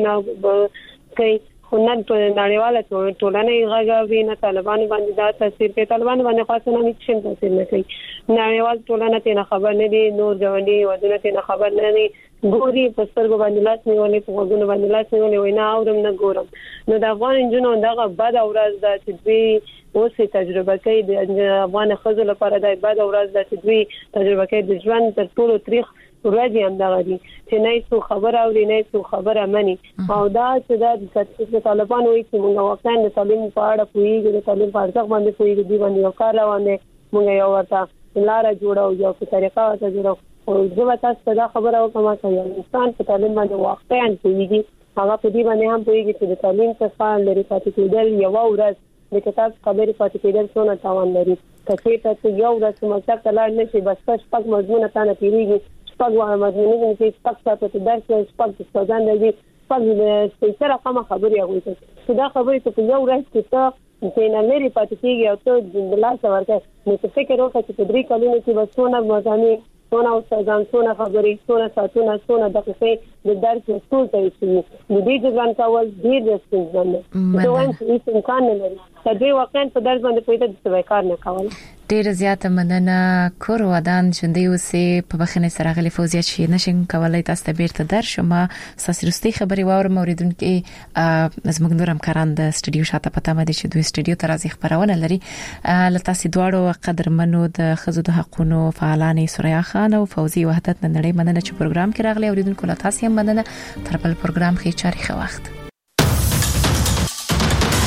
غاګونه کوي خو نه نړیواله ټولنه غاګوي نه طالبان باندې دا تاثیر کوي طالبان باندې خاصه نه هیڅ تاثیر نه کوي نړیوال ټولنه ته خبر نه دي نور ځواني ودونه ته خبر نه دي ګوري په سترګو باندې لاس نیولې په وګونو باندې لاس نیولې وینا اورم نه ګورم نو د افغان انجنونو دغه بد اورز ده چې دوی اوسې تجربه کوي د افغان خزو لپاره د بد اورز ده چې دوی تجربه کوي د ژوند تر ټولو تاریخ ورځي هم دا غري چې نه څو خبر او نه څو خبره مني او دا چې د طالبانو وایي چې موږ واقعا د تعلیم په اړه پوهیږو د تعلیم په اړه باندې پوهیږو دی باندې یو کار روانه موږ یو ورته لار جوړو یو طریقه ورته جوړو او زه تاسو ته خبره وکم چې انسان په تعلیم باندې واقعا پوهیږي هغه په دې باندې هم پوهیږي چې د تعلیم څخه لري پاتې کېدل یو ورځ د کتاب خبرې پاتې کېدل څونه تاوان لري کله ته یو ورځ مکتب ته لاړ نشي بس پک مضمون ته نه تیریږي پک واه مضمون کې پک ته درس پک ستاسو دی پک د ستاسو کومه خبرې هغه ته دا خبرې ته یو ورځ کې ته چې نه لري پاتې کېږي او ته د لاس ورکه نو څه فکر وکړه چې په 3 کلونو کې بسونه مزامي څونه استادان څونه خبرې څونه ساتونه څونه دقیقې د درس ټول ته شي د دې ځان کول ډیر ستونزمن دی نو هیڅ امکان نه لري چې واقعا په درس باندې پوهه د څه کار نه کول ډیر زیاته مننه کور ودان ژوندۍ اوسې په بخنه سره غلي فوزیت شي نشم کولای تاسو ته بیرته درشم ساسرستي خبري واورم اوریدونکو زموږ نور همکاران د استودیو شاته پته مده چې دوی استودیو ته راځي خبرونه لري لته سي دواړو قدرمنو د خزو د حقونو فعالانې سوریا خان او فوزي وحدت نړۍ مننه چې پروګرام کې راغلي اوریدونکو لا تاسو هم مننه تر بل پروګرام کې چاري خو وخت